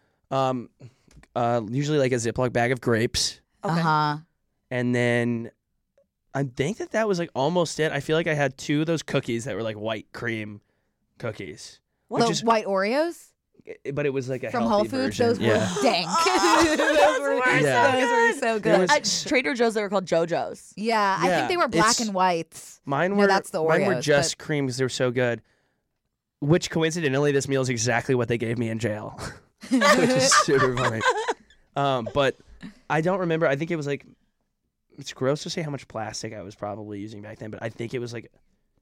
E: Um, uh, usually like a Ziploc bag of grapes.
A: Okay.
F: Uh huh.
E: And then I think that that was like almost it. I feel like I had two of those cookies that were like white cream cookies.
A: What?
F: The
E: Which is,
F: white Oreos
E: but it was like a
F: from
E: healthy
F: Whole Foods.
E: version.
F: Those
E: yeah.
F: were dank.
A: Oh,
F: those were,
A: were
E: so
F: those were so
E: There
F: good.
E: was-
A: At Trader Joe's, they were called JoJo's.
F: yeah, I
E: Yeah,
F: think they were black
E: it's-
F: and whites.
E: Mine
F: No,
E: were
F: that's the
E: mine were
F: Oreos,
E: just cream because they were so good. Which coincidentally, this meal is exactly what they gave me in jail, which is super funny. Um, but I don't remember. I think it was like, it's gross to say how much plastic I was probably using back then, but I think it was like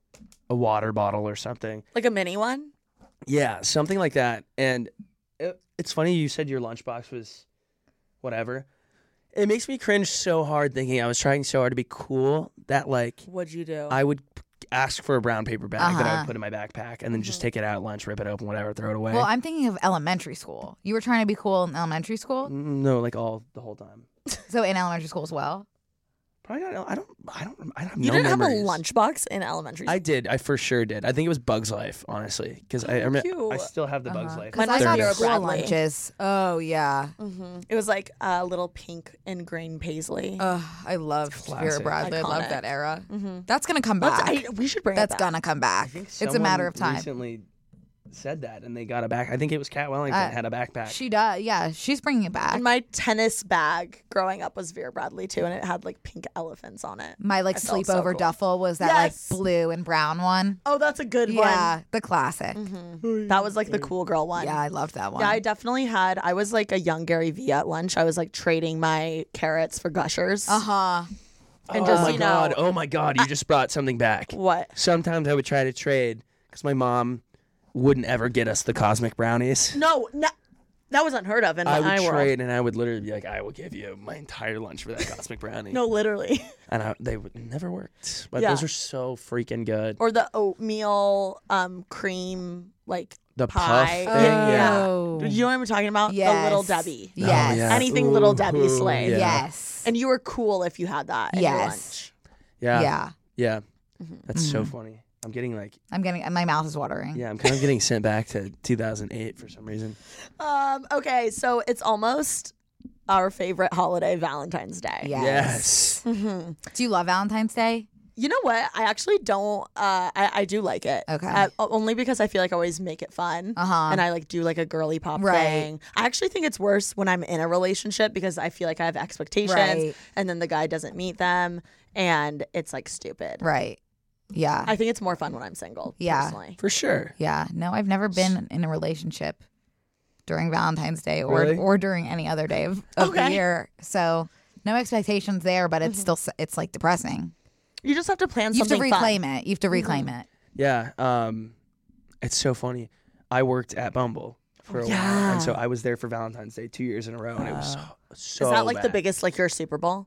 E: a water bottle or something.
A: Like a mini one?
E: Yeah, something like that. And it, it's funny you said your lunchbox was whatever. It makes me cringe so hard thinking I was trying so hard to be cool that like
A: What'd you do?
E: I would ask for a brown paper bag that I
F: Uh-huh.
E: would put in my backpack and then just take it out at lunch, rip it open, whatever, throw it away.
F: Well, I'm thinking of elementary school. You were trying to be cool in elementary school?
E: Mm, no, like all the whole time.
F: So in elementary school as well?
E: Probably not. I don't. I don't. I have
A: you
E: no
A: didn't
E: memories.
A: have a lunchbox in elementary school?
E: I did. I for sure did. I think it was Bugs Life, honestly, because I, I, remember-
A: cute.
E: I still have the Bugs
F: Uh-huh.
E: Life.
F: 'Cause
A: Mine
F: I
A: was
F: got
A: Vera
F: school
A: Bradley.
F: lunches. Oh, yeah.
A: Mm-hmm. It was like a little pink and green paisley.
F: Ugh, I love Vera
E: classic.
F: Bradley. I love
A: Iconic.
F: that era.
A: Mm-hmm.
F: That's going to come
A: Let's,
F: back.
A: I, we should bring
F: That's
A: it back.
F: going to come
E: I
F: back.
E: think
F: It's a matter of
E: someone
F: time.
E: Recently said that, and they got a back. I think it was Kat Wellington
F: Uh,
E: had a backpack.
F: She does. Yeah, she's bringing it back.
A: And my tennis bag growing up was Vera Bradley too, and it had like pink elephants on it.
F: My like
A: I felt so
F: sleepover
A: cool.
F: duffel was that
A: Yes.
F: like blue and brown one.
A: Oh, that's a good
F: Yeah, the classic.
A: one. Mm-hmm. That was like the cool girl one.
F: Yeah, I loved that one.
A: Yeah, I definitely had. I was like a young Gary Vee at lunch. I was like trading my carrots for Gushers.
F: uh huh.
A: And
E: oh
A: just,
E: my
A: you
E: god!
A: know,
E: oh my god! You just brought something back.
A: What?
E: Sometimes I would try to trade because my mom wouldn't ever get us the cosmic brownies.
A: No, no that was unheard of in
E: I would
A: my world.
E: trade, and I would literally be like, "I will give you my entire lunch for that cosmic brownie."
A: No, literally.
E: and I, they would never worked. But
A: Yeah.
E: those are so freaking good.
A: Or the oatmeal um cream like
E: The
A: pie.
E: puff thing,
A: Yeah.
E: yeah.
F: Oh.
A: Do you know what I'm talking about?
F: Yes.
A: The Little Debbie.
F: Yes.
E: Oh, yeah.
A: Anything Little
E: Ooh,
A: Debbie
E: ooh,
A: Slay.
E: yeah.
F: Yes.
A: And you were cool if you had that in your
F: Yes.
A: lunch.
E: Yeah,
F: Yeah.
E: yeah.
A: Mm-hmm.
E: That's so funny. I'm getting like,
F: I'm getting. My mouth is watering.
E: yeah, I'm kind of getting sent back to two thousand eight for some reason.
A: Um, okay, so it's almost our favorite holiday, Valentine's Day.
F: Yes.
E: Yes.
A: hmm
F: Do you love Valentine's Day?
A: You know what? I actually don't. Uh, I I do like it.
F: Okay.
A: Uh, only because I feel like I always make it fun.
F: Uh huh.
A: And I like do like a girly pop
F: Right.
A: thing. I actually think it's worse when I'm in a relationship because I feel like I have expectations
F: Right.
A: and then the guy doesn't meet them and it's like stupid.
F: Right. Yeah.
A: I think it's more fun when I'm single.
F: Yeah.
A: Personally.
E: For sure.
F: Yeah. No, I've never been in a relationship during Valentine's Day or
E: Really?
F: or during any other day of, of the
A: Okay.
F: year. So no expectations there, but it's still s it's like depressing.
A: You just have to plan
F: You have to
A: something
F: reclaim
A: fun.
F: it. You have to reclaim it.
E: Yeah. Um, it's so funny. I worked at Bumble for a while,
A: Yeah.
E: and so I was there for Valentine's Day two years in a row, and it was so, so
A: Is that like the
E: bad.
A: biggest like your Super Bowl?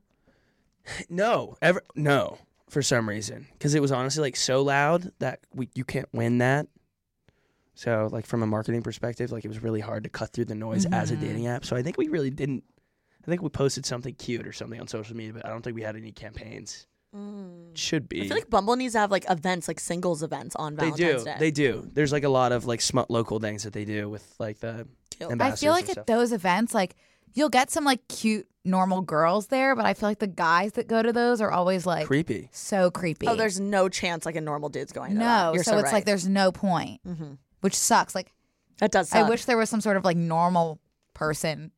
E: No, ever no. For some reason, because it was honestly like so loud that we you can't win that. So like from a marketing perspective, like it was really hard to cut through the noise as a
A: Mm-hmm.
E: dating app. So I think we really didn't. I think we posted something cute or something on social media, but I don't think we had any campaigns. Should be.
A: Mm. I feel like Bumble needs to have like events, like singles events on
E: they
A: Valentine's
E: do.
A: Day.
E: They do. There's like a lot of like smut local things that they do with like the
A: Cute.
F: I
E: ambassadors
F: feel like
E: and
F: at
E: stuff.
F: those events, like you'll get some like cute normal girls there, but I feel like the guys that go to those are always like
E: creepy.
F: so creepy.
A: Oh, there's no chance like a normal dude's going to
F: no,
A: that. You're
F: so,
A: so
F: it's
A: right.
F: like there's no point,
A: Mm-hmm.
F: which sucks. Like
A: That does
F: I
A: suck.
F: wish there was some sort of like normal person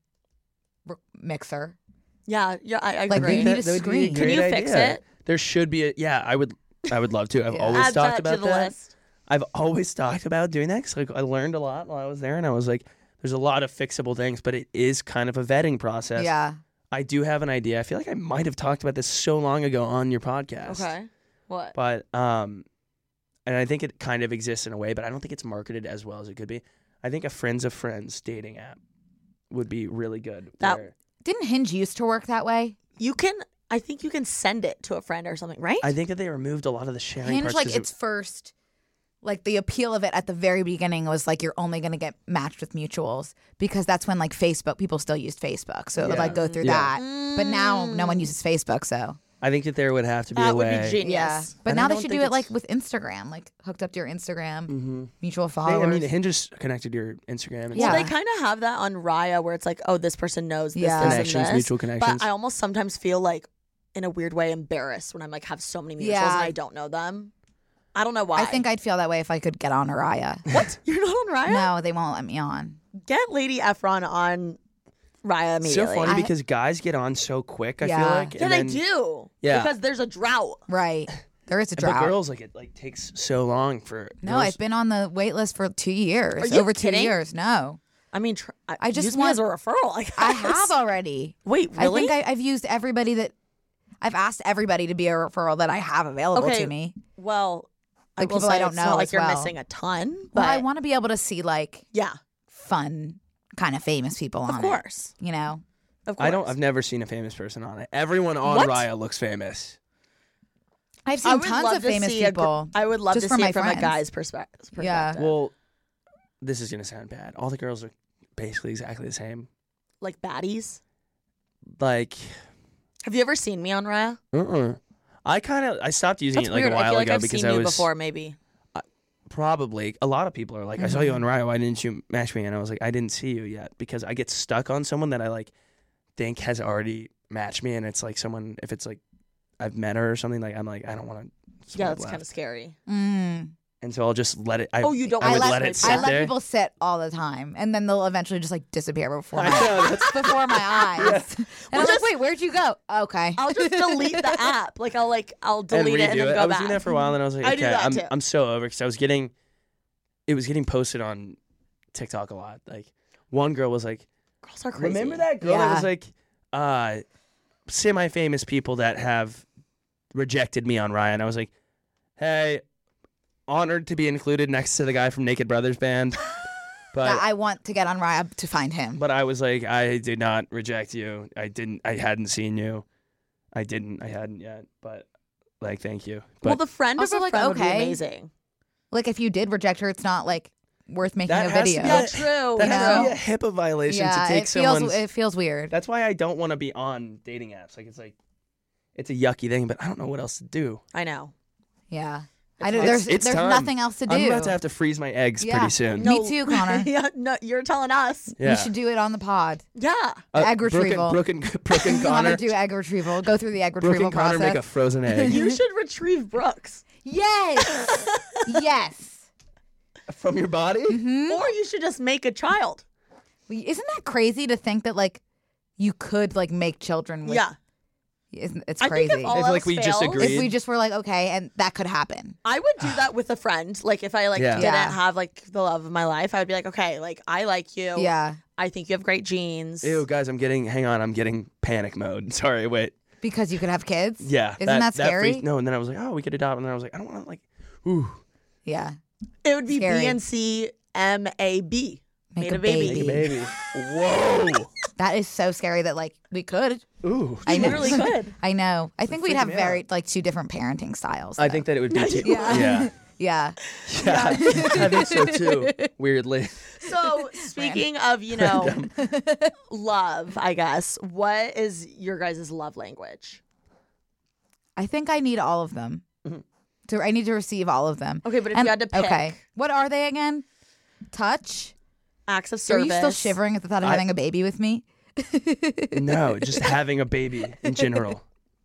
F: r- mixer.
A: Yeah, yeah, I, I
F: Like,
A: agree.
F: we need a
E: That would be
F: screen.
A: Can
E: great
A: you fix
E: idea.
A: it?
E: There should be a yeah. I would. I would love to. I've
F: Yeah.
E: always
A: Add
E: talked
A: that
E: about
A: to the
E: that.
A: list.
E: I've always talked about doing that because like I learned a lot while I was there, and I was like, "There's a lot of fixable things, but it is kind of a vetting process."
F: Yeah.
E: I do have an idea. I feel like I might have talked about this so long ago on your podcast.
A: Okay. What?
E: But um, and I think it kind of exists in a way, but I don't think it's marketed as well as it could be. I think a friends of friends dating app would be really good.
A: That-
E: where-
F: Didn't Hinge used to work that way?
A: You can. I think you can send it to a friend or something, right?
E: I think that they removed a lot of the sharing
F: Hinge,
E: parts.
F: like
E: 'cause it-
F: its first, like the appeal of it at the very beginning was like you're only going to get matched with mutuals because that's when like Facebook, people still used Facebook. So it would
E: Yeah.
F: like go through
E: Yeah.
F: that. But now no one uses Facebook. So
E: I think that there would have to be
A: that
E: a
A: would
E: way.
A: be genius.
F: yeah. But
E: And I
F: now they
E: don't
F: should
E: think
F: do it like
E: it's-
F: with Instagram, like hooked up to your Instagram,
E: Mm-hmm.
F: mutual
E: They,
F: followers.
E: I mean, Hinge is connected to your Instagram. And
F: Yeah.
A: Well, they kind of have that on Raya where it's like, oh, this person knows this,
F: Yeah.
A: this,
E: Connections,
A: and this.
E: mutual connections.
A: But I almost sometimes feel like, in a weird way, embarrassed when I'm like have so many mutuals
F: Yeah.
A: and I don't know them. I don't know why.
F: I think I'd feel that way if I could get on Araya.
A: What? You're not on Raya?
F: No, they won't let me on.
A: Get Lady Efron on Raya
E: It's
A: immediately.
E: so funny
F: I-
E: because guys get on so quick. I
F: Yeah.
E: feel like.
A: Yeah,
E: and
A: they
E: then-
A: do.
E: Yeah.
A: Because there's a drought.
F: Right. There is a
E: But
F: drought.
E: girls like it like takes so long for.
F: No,
E: girls-
F: I've been on the wait list for two years.
A: Are you
F: over two
A: kidding?
F: years. No.
A: I mean, tr- I,
F: I just
A: use
F: want-
A: me as a referral. I,
F: I
A: guess.
F: have already.
A: Wait, really?
F: I think I, I've used everybody that I've asked everybody to be a referral that I have available
A: Okay,
F: to me.
A: Well, I
F: Like
A: will
F: people
A: say
F: I don't
A: it's
F: know
A: not like
F: as
A: you're
F: well.
A: missing a ton, but
F: Well, I want to be able to see like
A: yeah,
F: fun, kind of famous people on
A: of
F: it.
A: course,
F: You know,
A: of course.
E: I don't. I've never seen a famous person on it. Everyone on
A: What?
E: Raya looks famous.
F: I've
A: I
F: seen
A: would
F: tons
A: love
F: of
A: to
F: famous
A: see a gr-
F: people.
A: I would love
F: just
A: to
F: for
A: see
F: my
A: it from
F: friends.
A: a guy's perspe- perspective.
F: Yeah.
E: Well, this is gonna sound bad. All the girls are basically exactly the same.
A: Like baddies.
E: Like,
A: Have you ever seen me on Raya?
E: uh-uh. I kind of I stopped using
A: That's
E: it like
A: weird.
E: a
A: I
E: while
A: feel like
E: ago
A: I've
E: because
A: seen
E: I
A: you
E: was
A: before, maybe.
E: probably a lot of people are like, I saw you on Raya. Why didn't you match me? And I was like, I didn't see you yet because I get stuck on someone that I like think has already matched me, and it's like someone if it's like I've met her or something, like I'm like I don't want to.
A: Yeah, that's kind of scary.
F: Mm.
E: And so I'll just let it. I,
A: Oh, you don't
E: I
A: want
E: would
A: to
E: let
A: swipe
E: it sit
F: I
A: down.
F: let
E: there.
F: people sit all the time, and then they'll eventually just like disappear before
E: I
F: my,
E: know, that's-
F: before my eyes. And
A: Well,
F: I'm
A: just-
F: like, wait, where'd you go? Okay.
A: I'll just delete the app. Like I'll like I'll
E: and
A: delete it
E: redo
A: and then
E: it.
A: go
E: I was
A: back.
E: doing that for a while, and I was like,
A: I
E: okay,
A: do that
E: I'm
A: too.
E: I'm so over because I was getting, it was getting posted on TikTok a lot. Like one girl was like,
A: Girls are crazy.
E: remember that girl that
F: Yeah.
E: was like, uh, semi-famous people that have rejected me on Raya, and I was like, hey, honored to be included next to the guy from Naked Brothers band, but.
F: Yeah, I want to get on Raya to find him.
E: But I was like, I did not reject you. I didn't. I hadn't seen you. I didn't. I hadn't yet. But like, thank you. But
A: Well, the friend
F: Also,
A: of a
F: like,
A: friend would be
F: okay.
A: amazing.
F: Like if you did reject her, it's not like worth making
E: That
F: a
E: has to
F: video.
E: be
A: Yeah,
E: a-
A: true.
E: that
F: you
E: has to be
F: know?
E: a HIPAA violation
F: yeah,
E: to take
F: it feels
E: someone's.
F: it feels weird.
E: That's why I don't want to be on dating apps. Like it's like, it's a yucky thing, but I don't know what else to do.
A: I know.
F: Yeah,
A: It's
F: I don't,
A: hard.
F: there's
E: It's
F: there's
E: time.
F: nothing else to do.
E: I'm about to have to freeze my eggs
F: Yeah.
E: pretty soon.
F: Me too, Connor.
A: yeah, no, you're telling us.
E: Yeah.
F: We should do it on the pod.
A: Yeah.
E: Uh,
F: egg
E: Brooke
F: retrieval.
E: And, Brooke and, Brooke and
F: Connor
E: Connor.
F: do egg retrieval. Go through the egg
E: Brooke
F: retrieval
E: and Connor
F: process.
E: make a frozen egg
A: You should retrieve Brooks.
F: Yes, yes.
E: from your body.
F: Hmm?
A: Or you should just make a child.
F: Isn't that crazy to think that like you could like make children? With,
A: Yeah.
F: Isn't, it's
A: I think
F: crazy.
A: if all
E: It's
A: else
E: like we just
A: fails,
E: agreed.
F: If we just were like, okay, and that could happen.
A: I would do that with a friend. Like if I like
E: Yeah.
A: didn't
F: Yeah.
A: have like the love of my life, I would be like, okay, like I like you.
F: Yeah,
A: I think you have great genes.
E: Ew, guys, I'm getting. Hang on, I'm getting panic mode. Sorry, wait.
F: because you could have kids.
E: Yeah,
F: Isn't that scary?
E: freaked- no, and then I was like, oh, we could adopt, and then I was like, I don't want to like, ooh,
F: Yeah.
A: It would be
F: Scary.
A: B N C M A B.
F: Make
A: Made
F: a
A: a baby.
F: baby.
E: make a baby. Whoa,
F: That is so scary that like we could.
E: ooh.
F: I know.
A: Literally could.
F: I know. I think we'd
E: freaking
F: have
E: me
F: very
E: out.
F: like two different parenting styles.
E: I
F: though.
E: think that it would be too.
F: Yeah.
E: yeah,
F: Yeah.
E: yeah. I think so too. Weirdly,
A: So speaking of, you know, love, I guess, what is your guys' love language?
F: I think I need all of them. To I need to receive all of them.
A: Okay, but if
F: And-
A: you had to pick
F: Okay. What are they again? Touch?
A: acts of
F: Are
A: service.
F: you still shivering at the thought of
E: I-
F: having a baby with me?
E: no, just having a baby in general.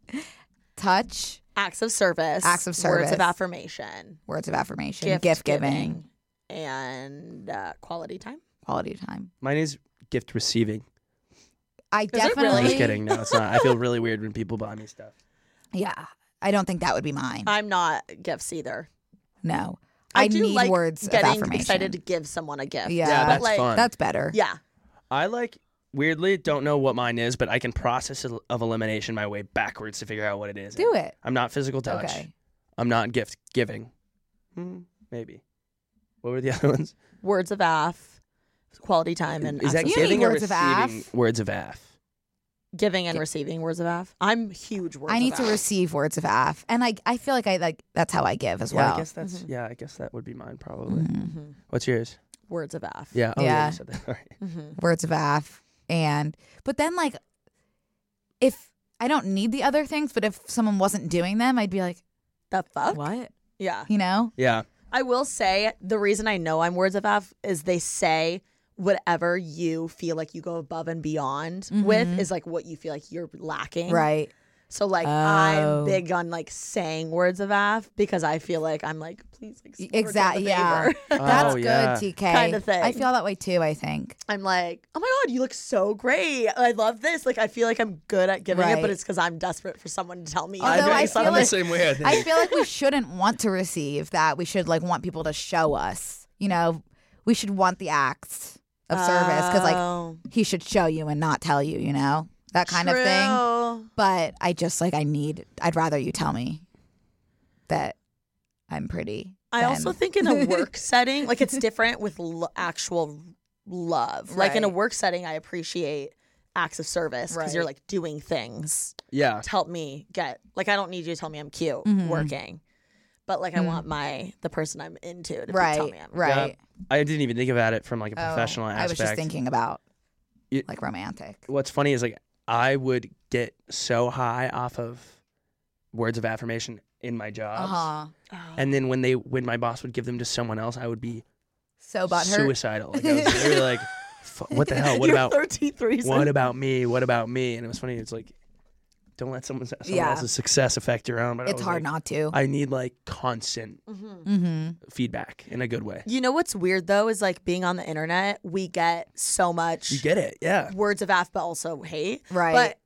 F: Touch,
A: Acts of service.
F: Acts of
A: Words
F: service.
A: of affirmation.
F: words of affirmation,
A: Gift,
F: gift, giving,
A: and uh, quality time.
F: quality time.
E: Mine is gift receiving.
F: I
A: it
F: definitely
A: really?
E: I'm just kidding. No, it's not. I feel really weird when people buy me stuff.
F: Yeah. I don't think that would be mine.
A: I'm not gifts either.
F: no.
A: I,
F: I,
A: do
F: need
A: like
F: words of
A: getting
F: affirmation.
A: excited to give someone a gift.
F: Yeah.
E: Yeah,
A: But,
E: that's
A: like,
E: fun.
F: That's better.
A: Yeah.
E: I like weirdly don't know what mine is, but I can process of of elimination my way backwards to figure out what it is.
F: Do it.
E: I'm not physical touch.
F: Okay.
E: I'm not gift giving. Hmm, maybe. What were the other ones?
A: Words of aff, quality time, and
E: Is that
A: acts of
F: You need
E: giving or
F: words of
E: receiving
F: aff.
E: words of aff?
A: giving and receiving words of aff. I'm huge words
F: I need
A: of
F: to
A: aff.
F: receive words of aff, and I I feel like I like that's how I give as
E: Yeah,
F: well.
E: I guess that's
A: Mm-hmm.
E: yeah. I guess that would be mine probably.
F: Mhm.
E: What's yours?
A: words of aff.
E: Yeah. Oh, yeah.
F: Yeah.
E: You said that. All right.
A: Mhm.
F: Words of aff, and but then like if I don't need the other things, but if someone wasn't doing them, I'd be like,
A: The fuck?
F: what?
A: Yeah.
F: You know?
E: Yeah.
A: I will say the reason I know I'm words of aff is they say whatever you feel like you go above and beyond with is like what you feel like you're lacking.
F: Right.
A: So like
F: Oh.
A: I'm big on like saying words of aff because I feel like I'm like, please like splurge on
F: Exactly.
A: the
F: Yeah.
A: favor.
F: That's
E: Oh,
F: good,
E: yeah.
F: T K.
A: Kinda thing.
F: I feel that way too, I think.
A: I'm like, oh my God, you look so great. I love this. Like I feel like I'm good at giving it,
F: Right.
A: but it's because I'm desperate for someone to tell me.
F: Although
A: I'm doing
F: I feel
A: something.
E: I'm the
F: like-
E: same way. I think.
F: I feel like we shouldn't want to receive that. We should like want people to show us. You know, we should want the acts. of service because
A: Oh.
F: like he should show you and not tell you, you know, that kind of thing.
A: True.
F: But I just like I need. I'd rather you tell me that I'm pretty.
A: I
F: than-
A: also think in a work setting, like it's different with lo- actual love. Like in a
F: Right.
A: work setting, I appreciate acts of service because you're
F: Right.
A: like doing things
E: Yeah.
A: to help me get. Like I don't need you to tell me I'm cute
F: Mhm.
A: working, but like I
F: Mm.
A: want my the person I'm into to be- tell
F: right,
A: me I'm
F: right.
E: I didn't even think about it from like a
F: Oh,
E: professional
F: I
E: aspect.
F: was just thinking about
E: You-
F: like romantic.
E: What's funny is like I would get so high off of words of affirmation in my jobs,
F: Uh huh.
E: and then when they when my boss would give them to someone else, I would be
F: So butthurt.
E: suicidal. Like I was literally like, "Fu- "What the hell? What
A: You're
E: about
A: thirty-three?
E: what about me? What about me?" And it was funny. It's like, don't let someone, someone
F: Yeah.
E: else's success affect your own. But I
F: It's
E: was
F: hard
E: like,
F: not to.
E: I need like constant
F: mm-hmm.
E: feedback in a good way.
A: You know what's weird though is like being on the internet, we get so much
E: You get it? Yeah.
A: words of aff, but also hate.
F: Right.
A: But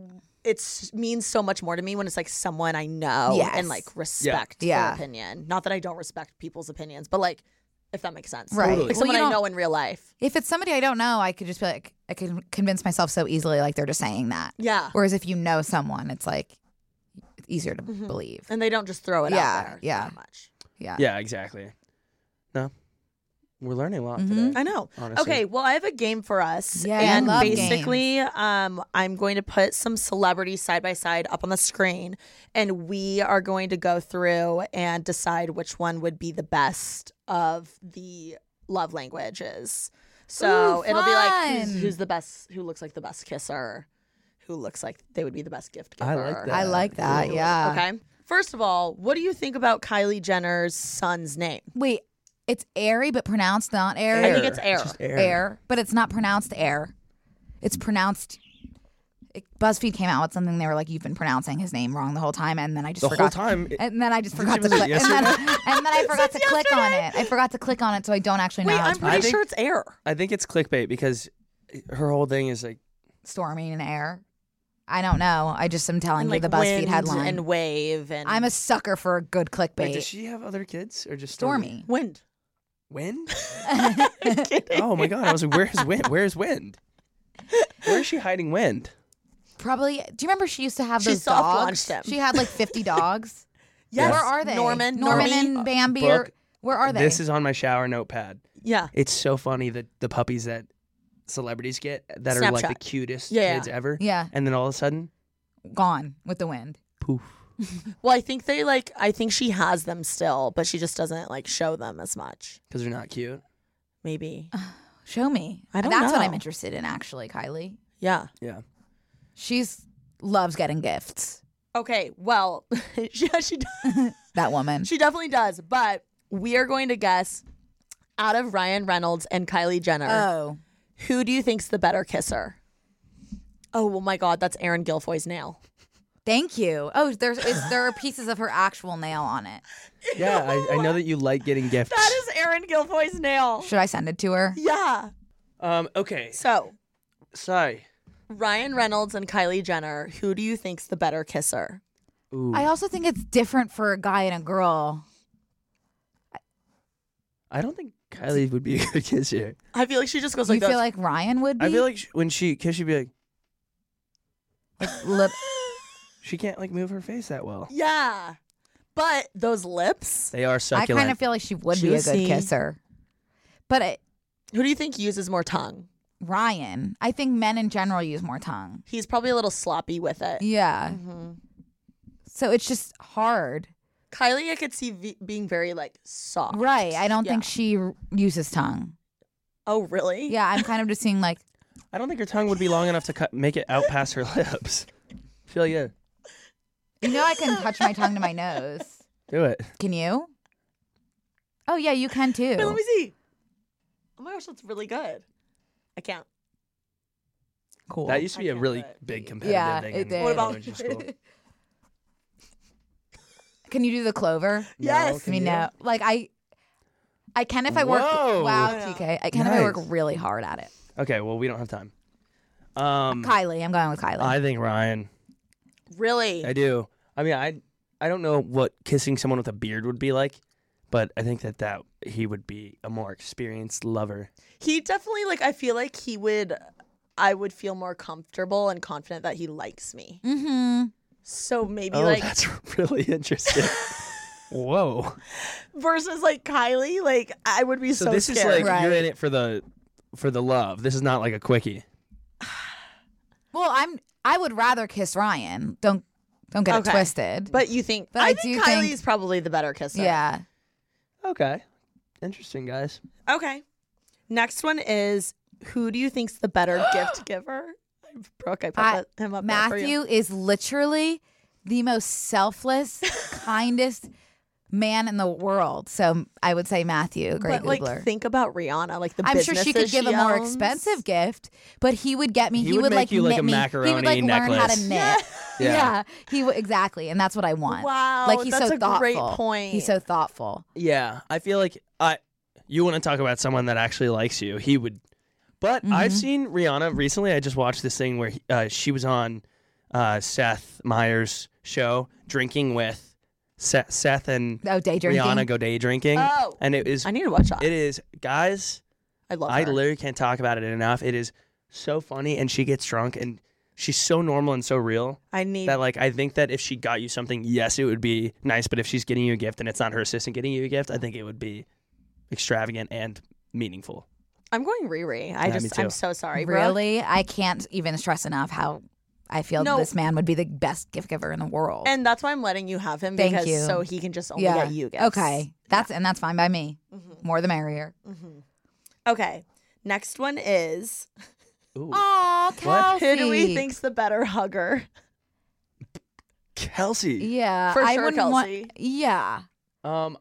A: it means so much more to me when it's like someone I know
F: Yes.
A: and like respect
F: Yeah.
A: their opinion. Not that I don't respect people's opinions, but like if that makes sense.
F: Right.
E: Totally.
A: Like
F: Well,
A: someone
F: you
A: I
F: don't-
A: know in real life.
F: If it's somebody I don't know, I could just be like, I can convince myself so easily, like they're just saying that.
A: Yeah.
F: Whereas if you know someone, it's like it's easier to
A: Mhm.
F: believe.
A: And they don't just throw it
F: Yeah,
A: out there
F: yeah.
A: that much.
F: Yeah.
E: Yeah. Exactly. No, we're learning a lot
F: Mhm.
E: today.
A: I know.
E: Honestly.
A: Okay, well, I have a game for us.
F: Yeah, I
A: and
F: love
A: basically, um, I'm going to put some celebrities side by side up on the screen, and we are going to go through and decide which one would be the best of the love languages. So
F: Ooh,
A: it'll be like who's,
F: fun.
A: who's the best, who looks like the best kisser, who looks like they would be the best gift giver.
E: I like that.
F: I like that. Yeah.
A: Okay. First of all, what do you think about Kylie Jenner's son's name?
F: Wait, it's airy but pronounced not air.
A: I think it's air.
E: Just air.
F: Air, but it's not pronounced air. It's pronounced. It, BuzzFeed came out with something. They were like, "You've been pronouncing his name wrong the whole time," and then I just
E: The whole
F: forgot.
E: time. it-
F: And then I just forgot to
E: was it
F: click. And then,
E: yesterday?
F: and then I forgot to
A: Since
F: click on
A: yesterday?
F: it. I forgot to click on it, so I don't actually know
A: Wait,
F: how
A: I'm
F: it's
A: pretty
F: pronounced.
E: think-
A: sure it's air.
E: I think it's clickbait because her whole thing is like,
F: Stormy and air. I don't know. I just am telling
A: And
F: you
A: like
F: the BuzzFeed
A: wind
F: headline.
A: and wave and
F: I'm a sucker for a good
E: wait,
F: clickbait.
E: does she have other kids or just
F: Stormy.
A: wind.
E: Wind?
A: Kidding.
E: Oh my god! I was like, where's Wind? Where's Wind? Where is she hiding Wind?
F: Probably. Do you remember she used to have
A: She
F: those
A: soft
F: dogs?
A: launched him.
F: She had like fifty dogs.
A: Yes.
F: Where are they?
A: Norman,
F: Norman
A: Normie.
F: and Bambi. Or,
E: Book.
F: where are they?
E: This is on my shower notepad.
A: Yeah.
E: It's so funny that the puppies that celebrities get that are like the
A: Snapchat.
E: cutest
A: Yeah,
E: kids
A: yeah.
E: ever.
F: yeah,
E: And then all of a sudden,
F: gone with the wind.
E: poof.
A: Well, I think they like. I think she has them still, but she just doesn't like show them as much.
E: Because they're not cute.
A: Maybe.
F: Show me.
A: I don't
F: That's what
A: know.
F: I'm interested in, actually, Kylie.
A: Yeah.
E: Yeah.
F: She's loves getting gifts.
A: Okay. Well, yeah, she does.
F: That woman.
A: She definitely does. But we are going to guess out of Ryan Reynolds and Kylie Jenner,
F: Oh,
A: who do you think's the better kisser? Oh, well, my God, that's Erin Guilfoy's nail.
F: thank you. Oh, there's is, there are pieces of her actual nail on it.
E: Yeah, I, I know that you like getting gifts.
A: That is Erin Guilfoy's nail.
F: Should I send it to her?
A: Yeah.
E: Um. Okay.
A: So,
E: Sorry.
A: Ryan Reynolds and Kylie Jenner, who do you think's the better kisser?
E: Ooh.
F: I also think it's different for a guy and a girl.
E: I don't think Kylie would be a good kisser.
A: I feel like she just goes
F: you
A: like
F: feel
A: this.
F: like Ryan would be?
E: I feel like sh- when she kiss, she'd be like,
F: Like, lip-
E: she can't like move her face that well.
A: Yeah. But those lips,
E: They are
F: I
E: succulent.
F: kind of feel like she would be a
A: Juicy.
F: good kisser. But it,
A: who do you think uses more tongue?
F: Ryan, I think men in general use more tongue.
A: He's probably a little sloppy with it.
F: Yeah.
A: hmm
F: So it's just hard.
A: Kylie, I could see v- being very like soft.
F: Right. I don't
A: Yeah.
F: think she r- uses tongue.
A: Oh, really?
F: Yeah. I'm kind of just seeing like,
E: I don't think her tongue would be long enough to cut, make it out past her lips. I feel yeah.
F: you know, I can touch my tongue to my nose.
E: Do it.
F: Can you? Oh, yeah, you can too.
A: Wait, let me see. Oh my gosh, that's really good. I can't.
F: Cool.
E: That used to
A: I
E: be a
A: can't
E: really
A: do it.
E: big competitive
F: Yeah,
E: thing.
F: it
E: in
F: did.
A: What about-
E: elementary school.
F: Can you do the clover?
A: Yes.
F: I
E: can
F: mean,
E: you?
F: no. Like, I I can if I work.
E: Whoa.
F: Wow, T K. I can if I work
E: Nice.
F: really hard at it.
E: Okay, well, we don't have time. Um,
F: Kylie. I'm going with Kylie.
E: I think Ryan.
A: Really?
E: I do. I mean, I I don't know what kissing someone with a beard would be like, but I think that that he would be a more experienced lover.
A: He definitely, like, I feel like he would, I would feel more comfortable and confident that he likes me.
F: Mm-hmm.
A: So maybe,
E: Oh,
A: like,
E: that's really interesting. Whoa.
A: versus, like, Kylie, like, I would be
E: So,
A: so,
E: this is
A: scared.
E: like
F: Right.
E: you're in it for the for the love. This is not like a quickie.
F: Well, I'm. I would rather kiss Ryan. Don't don't get
A: Okay.
F: it twisted.
A: But you think,
F: But
A: I,
F: I
A: think
F: do
A: Kylie's
F: think-
A: probably the better kisser.
F: yeah.
E: Okay. Interesting, guys.
A: Okay. Next one is, who do you think's the better gift giver? Brooke, I put
F: I-
A: that, him up there for you.
F: Matthew is literally the most selfless, kindest man in the world. So I would say Matthew, great
A: But, like,
F: Googler.
A: think about Rihanna, like the
F: I'm sure she could
A: businesses
F: give a more
A: owns.
F: expensive gift, but he would get me.
E: He
F: He,
E: would
F: would,
E: make
F: like
E: you, like,
F: knit
E: a
F: me. He
E: macaroni
F: would like learn how to
E: necklace.
F: knit.
A: Yeah.
F: Yeah.
E: Yeah.
F: he would exactly, and that's what I want.
A: Wow,
F: like he's
A: that's
F: so
A: a
F: thoughtful.
A: great point.
F: He's so thoughtful.
E: Yeah, I feel like I. You want to talk about someone that actually likes you? He would. But I've
F: Mhm.
E: seen Rihanna recently. I just watched this thing where he, uh, she was on uh, Seth Meyers' show drinking with Seth, Seth and
F: Oh, day drinking.
E: Rihanna go day drinking,
A: Oh.
E: and it is
A: I need to watch that.
E: it is guys.
A: I love
E: I
A: her.
E: literally can't talk about it enough. It is so funny, and she gets drunk, and she's so normal and so real
A: I need
E: that, like, I think that if she got you something, yes, it would be nice. But if she's getting you a gift and it's not her assistant getting you a gift, I think it would be extravagant and meaningful.
A: I'm going Riri. I
E: Yeah, me
A: just
E: too.
A: I'm so sorry, bro.
F: Really, I can't even stress enough how I feel
A: No.
F: this man would be the best gift giver in the world.
A: And that's why I'm letting you have him
F: Thank
A: because
F: you.
A: so he can just only
F: yeah.
A: get you gifts.
F: Okay, that's and that's fine by me.
A: Mhm.
F: More the merrier.
A: Mhm. Okay. Next one is,
E: Ooh.
F: Oh, Kelsey.
A: who do we think's the better hugger?
E: Kelsey.
F: Yeah,
A: For
F: I
A: sure,
F: wouldn't want-
A: Kelsey.
F: yeah,
E: Um.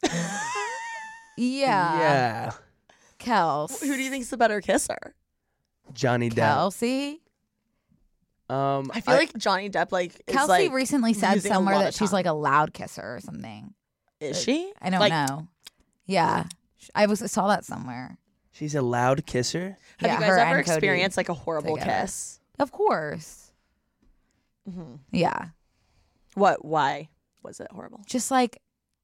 F: yeah,
E: Yeah.
F: Kels.
A: Who do you think's the better kisser?
E: Johnny Depp.
F: Kelsey?
E: Um.
A: I feel like Johnny Depp like is
F: Kelsey
A: like
F: recently said
A: using a
F: somewhere
A: lot
F: that
A: of
F: she's
A: tongue.
F: like a loud kisser or something.
A: Is she?
F: I don't
A: Like,
F: know. Yeah, I was I saw that somewhere.
E: she's a loud kisser.
A: Have
F: yeah,
A: you guys
F: her
A: ever
F: and Cody
A: experienced like a horrible
F: together.
A: kiss?
F: Of course.
A: Mhm.
F: Yeah,
A: What? Why was it horrible?
F: just like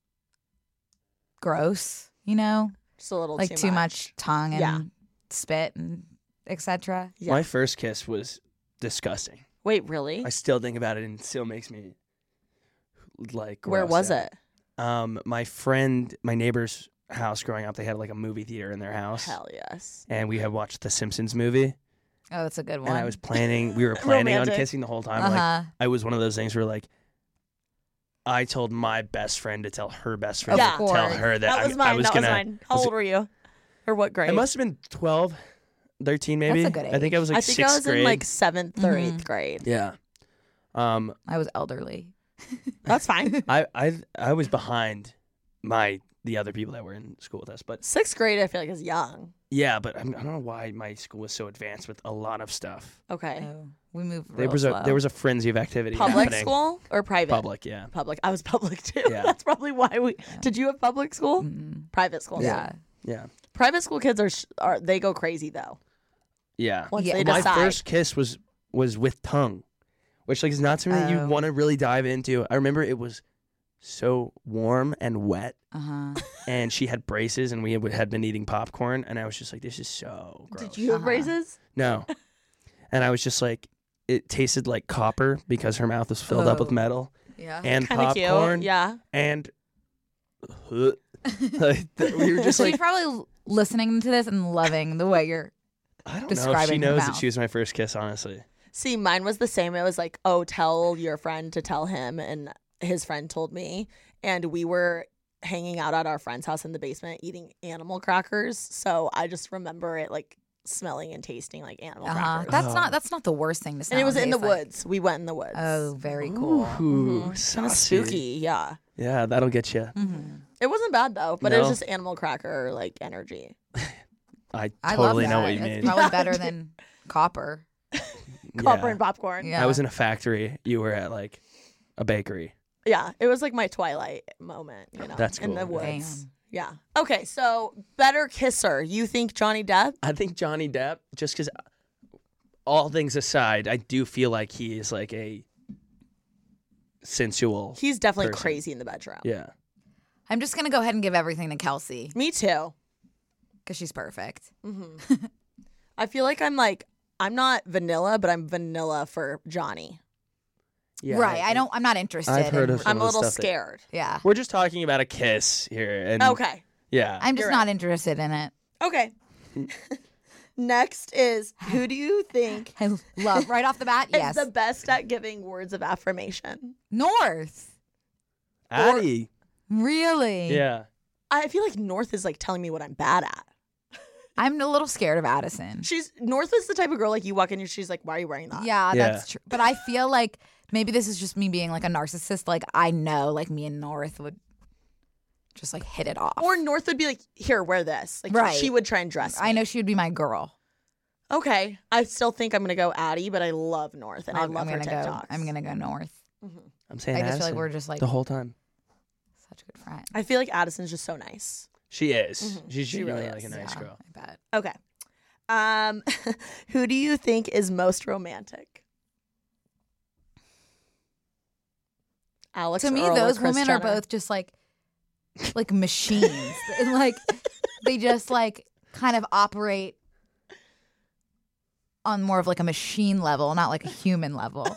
F: gross. You know,
A: Just a little
F: like
A: too,
F: too much tongue and
A: Yeah.
F: spit and et cetera.
A: Yeah.
E: My first kiss was disgusting.
A: Wait, really?
E: I still think about it, and it still makes me like.
A: Where
E: gross
A: was
E: out.
A: it?
E: Um, my friend, my neighbor's house growing up, they had like a movie theater in their house,
A: Hell yes.
E: and we had watched the Simpsons movie.
F: Oh, that's a good one.
E: And I was planning, we were planning on
A: Romantic.
E: kissing the whole time.
F: uh
E: Like,
F: huh.
E: I was one of those things where, like, I told my best friend to tell her best friend
A: Of
E: to tell
F: course.
E: her that,
A: That
E: I,
A: was mine.
E: I was
A: that
E: gonna.
A: was mine. How
E: was-
A: old were you? Or what grade?
E: I must have been twelve, thirteen maybe.
F: That's a good
E: I think I was like
A: I think
E: sixth
A: I was
E: grade.
A: in like seventh or
F: Mhm.
A: eighth grade.
E: yeah. Um,
F: I was elderly.
A: That's fine.
E: I, I I was behind my the other people that were in school with us, but
A: Sixth grade, I feel like is young.
E: yeah, but I'm, I don't know why my school was so advanced with a lot of stuff.
A: Okay.
F: Oh, we moved.
E: There
F: real
E: was
F: slow.
E: a there was a frenzy of activity
A: Public
E: happening.
A: school or private?
E: Public, yeah.
A: Public. I was public too.
E: Yeah.
A: That's probably why we. Did you have public school?
F: Mm-mm.
A: Private school.
F: Yeah.
E: Yeah.
A: Private school kids are sh- are they go crazy though
E: Yeah.
A: once
F: Yeah,
A: they
E: My
A: decide.
E: first kiss was was with tongue, which like is not something that you
F: Oh.
E: want to really dive into. I remember it was so warm and wet,
F: Uh huh.
E: and she had braces, and we had, had been eating popcorn, and I was just like, this is so gross.
A: Did you have
F: Uh-huh.
A: braces?
E: No, and I was just like, it tasted like copper because her mouth was filled up with
F: Oh.
E: metal
F: Yeah.
E: and
A: Kind of
E: popcorn
A: cute. Yeah.
E: and. Like, th- we were just
F: She's
E: like,
F: probably l- listening to this and loving the way you're.
E: I don't know if she
F: describing her
E: knows that
F: mouth.
E: she was my first kiss, honestly.
A: See, mine was the same. It was like, oh, tell your friend to tell him, and his friend told me, and we were hanging out at our friend's house in the basement eating animal crackers. So I just remember it like smelling and tasting like animal
F: Uh-huh.
A: crackers.
F: That's not. That's not the worst thing to smell.
A: and it was in the
F: taste like.
A: woods. We went in the woods.
F: Oh, very cool.
E: Ooh,
A: kind of
E: saucy.
A: spooky. Yeah.
E: Yeah, that'll get you.
F: Mm-hmm.
A: It wasn't bad though, but it was
E: No.
A: just animal cracker like energy.
E: I
F: I
E: totally
F: love
E: know
F: that.
E: what you
F: It's
E: mean.
F: probably
A: Yeah.
F: better than copper.
A: Copper
E: Yeah.
A: and popcorn.
F: Yeah.
E: I was in a factory. You were at like a bakery.
A: Yeah, it was like my Twilight moment, you know,
E: That's
A: in the
E: cool.
A: woods.
F: Damn.
A: Yeah. Okay, so better kisser. You think Johnny Depp?
E: I think Johnny Depp, just because all things aside, I do feel like he is like a sensual.
A: He's definitely
E: Person.
A: crazy in the bedroom.
E: Yeah.
F: I'm just gonna go ahead and give everything to Kelsey
A: Me too.
F: because she's perfect.
A: Mm-hmm. I feel like I'm like I'm not vanilla, but I'm vanilla for Johnny.
E: Yeah,
F: right. I don't. I'm not interested.
E: I've heard
F: in,
E: of some
A: I'm a
E: the
A: little
E: stuff that-
A: scared.
F: Yeah.
E: We're just talking about a kiss here. And
A: Okay.
E: Yeah.
F: I'm just
A: You're
F: not
A: right.
F: interested in it.
A: Okay. Next is who do you think
F: I love right off the bat. Yes.
A: is the best at giving words of affirmation?
F: North.
E: Addie.
F: Really?
E: Yeah.
A: I feel like North is like telling me what I'm bad at.
F: I'm a little scared of Addison.
A: She's North is the type of girl like you walk in and she's like, why are you wearing that?
F: Yeah,
E: Yeah.
F: that's true. But I feel like maybe this is just me being like a narcissist. Like I know, like me and North would just like hit it off.
A: Or North would be like, here, wear this. Like
F: Right.
A: she would try and dress me.
F: I know she would be my girl.
A: Okay. I still think I'm gonna go Addie, but I love North and I
F: I'm
A: love her
F: gonna
A: TikToks.
F: go. I'm gonna go North.
E: I'm saying
F: I just feel
E: Addison
F: like we're just like
E: the whole time.
F: such good friends.
A: I feel like Addison's just so nice.
E: She is.
A: Mhm.
E: She's
A: She really
E: genuinely like a
A: is,
E: nice
F: Yeah,
E: girl.
F: I bet.
A: Okay. Um, who do you think is most romantic? Alex.
F: To me,
A: Earl or
F: those
A: Kris
F: women are
A: Jenner?
F: both just like like machines. And, like they just like kind of operate on more of like a machine level, not like a human level.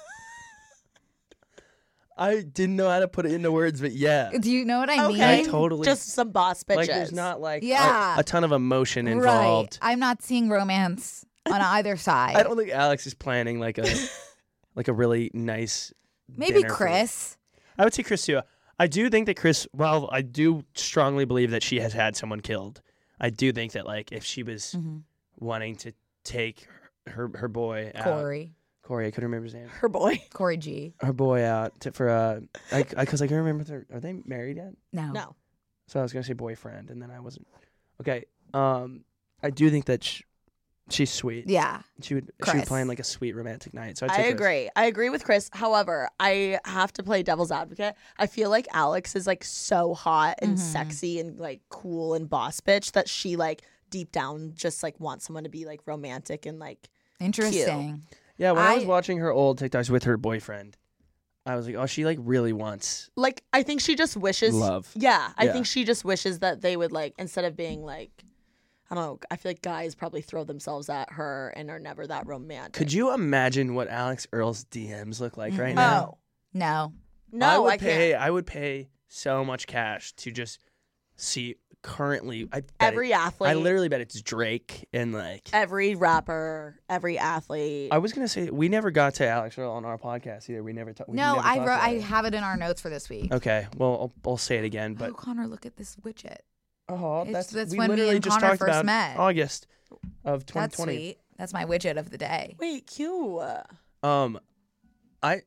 E: I didn't know how to put it into words, but yeah.
F: Do you know what I
A: Okay.
F: mean?
E: I totally
A: Just some boss bitches.
E: like there's not like a-
F: Yeah.
E: a, ton of emotion
F: Right.
E: involved.
F: I'm not seeing romance on either side.
E: I don't think Alex is planning like a like a really nice
F: Maybe
E: dinner for-
F: Chris.
E: I would say Chris too. I do think that Chris, while I do strongly believe that she has had someone killed, I do think that like if she was
F: Mm-hmm.
E: wanting to take her her, her boy out,
F: Corey.
E: Corey, I couldn't remember his name.
A: her boy.
F: Corey G.
E: Her boy out to, for uh, I because I, I couldn't remember. Their, are they married yet?
F: No.
A: No.
E: So I was gonna say boyfriend, and then I wasn't. Okay. Um, I do think that sh- she's sweet.
F: Yeah.
E: She would she
F: Chris.
E: would plan like a sweet romantic night. So I'd
A: I
E: say Chris.
A: agree. I agree with Chris. However, I have to play devil's advocate. I feel like Alex is like so hot and
F: Mm-hmm.
A: sexy and like cool and boss bitch that she like deep down just like wants someone to be like romantic and like
F: Interesting.
E: Yeah, when I, was
F: I-
E: watching her old TikToks with her boyfriend, I was like, oh, she like really wants
A: like I think she just wishes
E: love.
A: Yeah, I
E: Yeah.
A: think she just wishes that they would like instead of being like I don't know, I feel like guys probably throw themselves at her and are never that romantic.
E: Could you imagine what Alex Earl's D Ms look like right
A: Oh.
E: now?
F: No.
A: No,
E: I would
A: I
E: pay.
A: can't.
E: I would pay so much cash to just see currently. I bet
A: Every
E: it-
A: athlete,
E: I literally bet it's Drake and like.
A: every rapper, every athlete.
E: I was gonna say we never got to Alex Earl on our podcast either. We never. Ta- we
F: No,
E: never
F: I
E: talked
F: wrote.
E: about
F: I
E: it.
F: have it in our notes for this week.
E: Okay, well I'll, I'll say it again, but
F: Oh, Connor, look at this widget.
E: oh,
F: It's-
E: that's
F: that's
E: we
F: when me
E: literally
F: and
E: just
F: Connor
E: talked
F: first
E: about
F: met.
E: August of twenty
F: That's
E: twenty.
F: sweet. That's my widget of the day.
A: Wait, cute.
E: Um, I,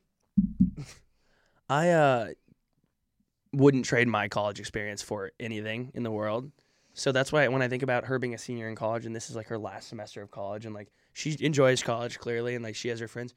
E: I uh, wouldn't trade my college experience for anything in the world. So that's why when I think about her being a senior in college, and this is like her last semester of college, and like she enjoys college clearly, and like she has her friends.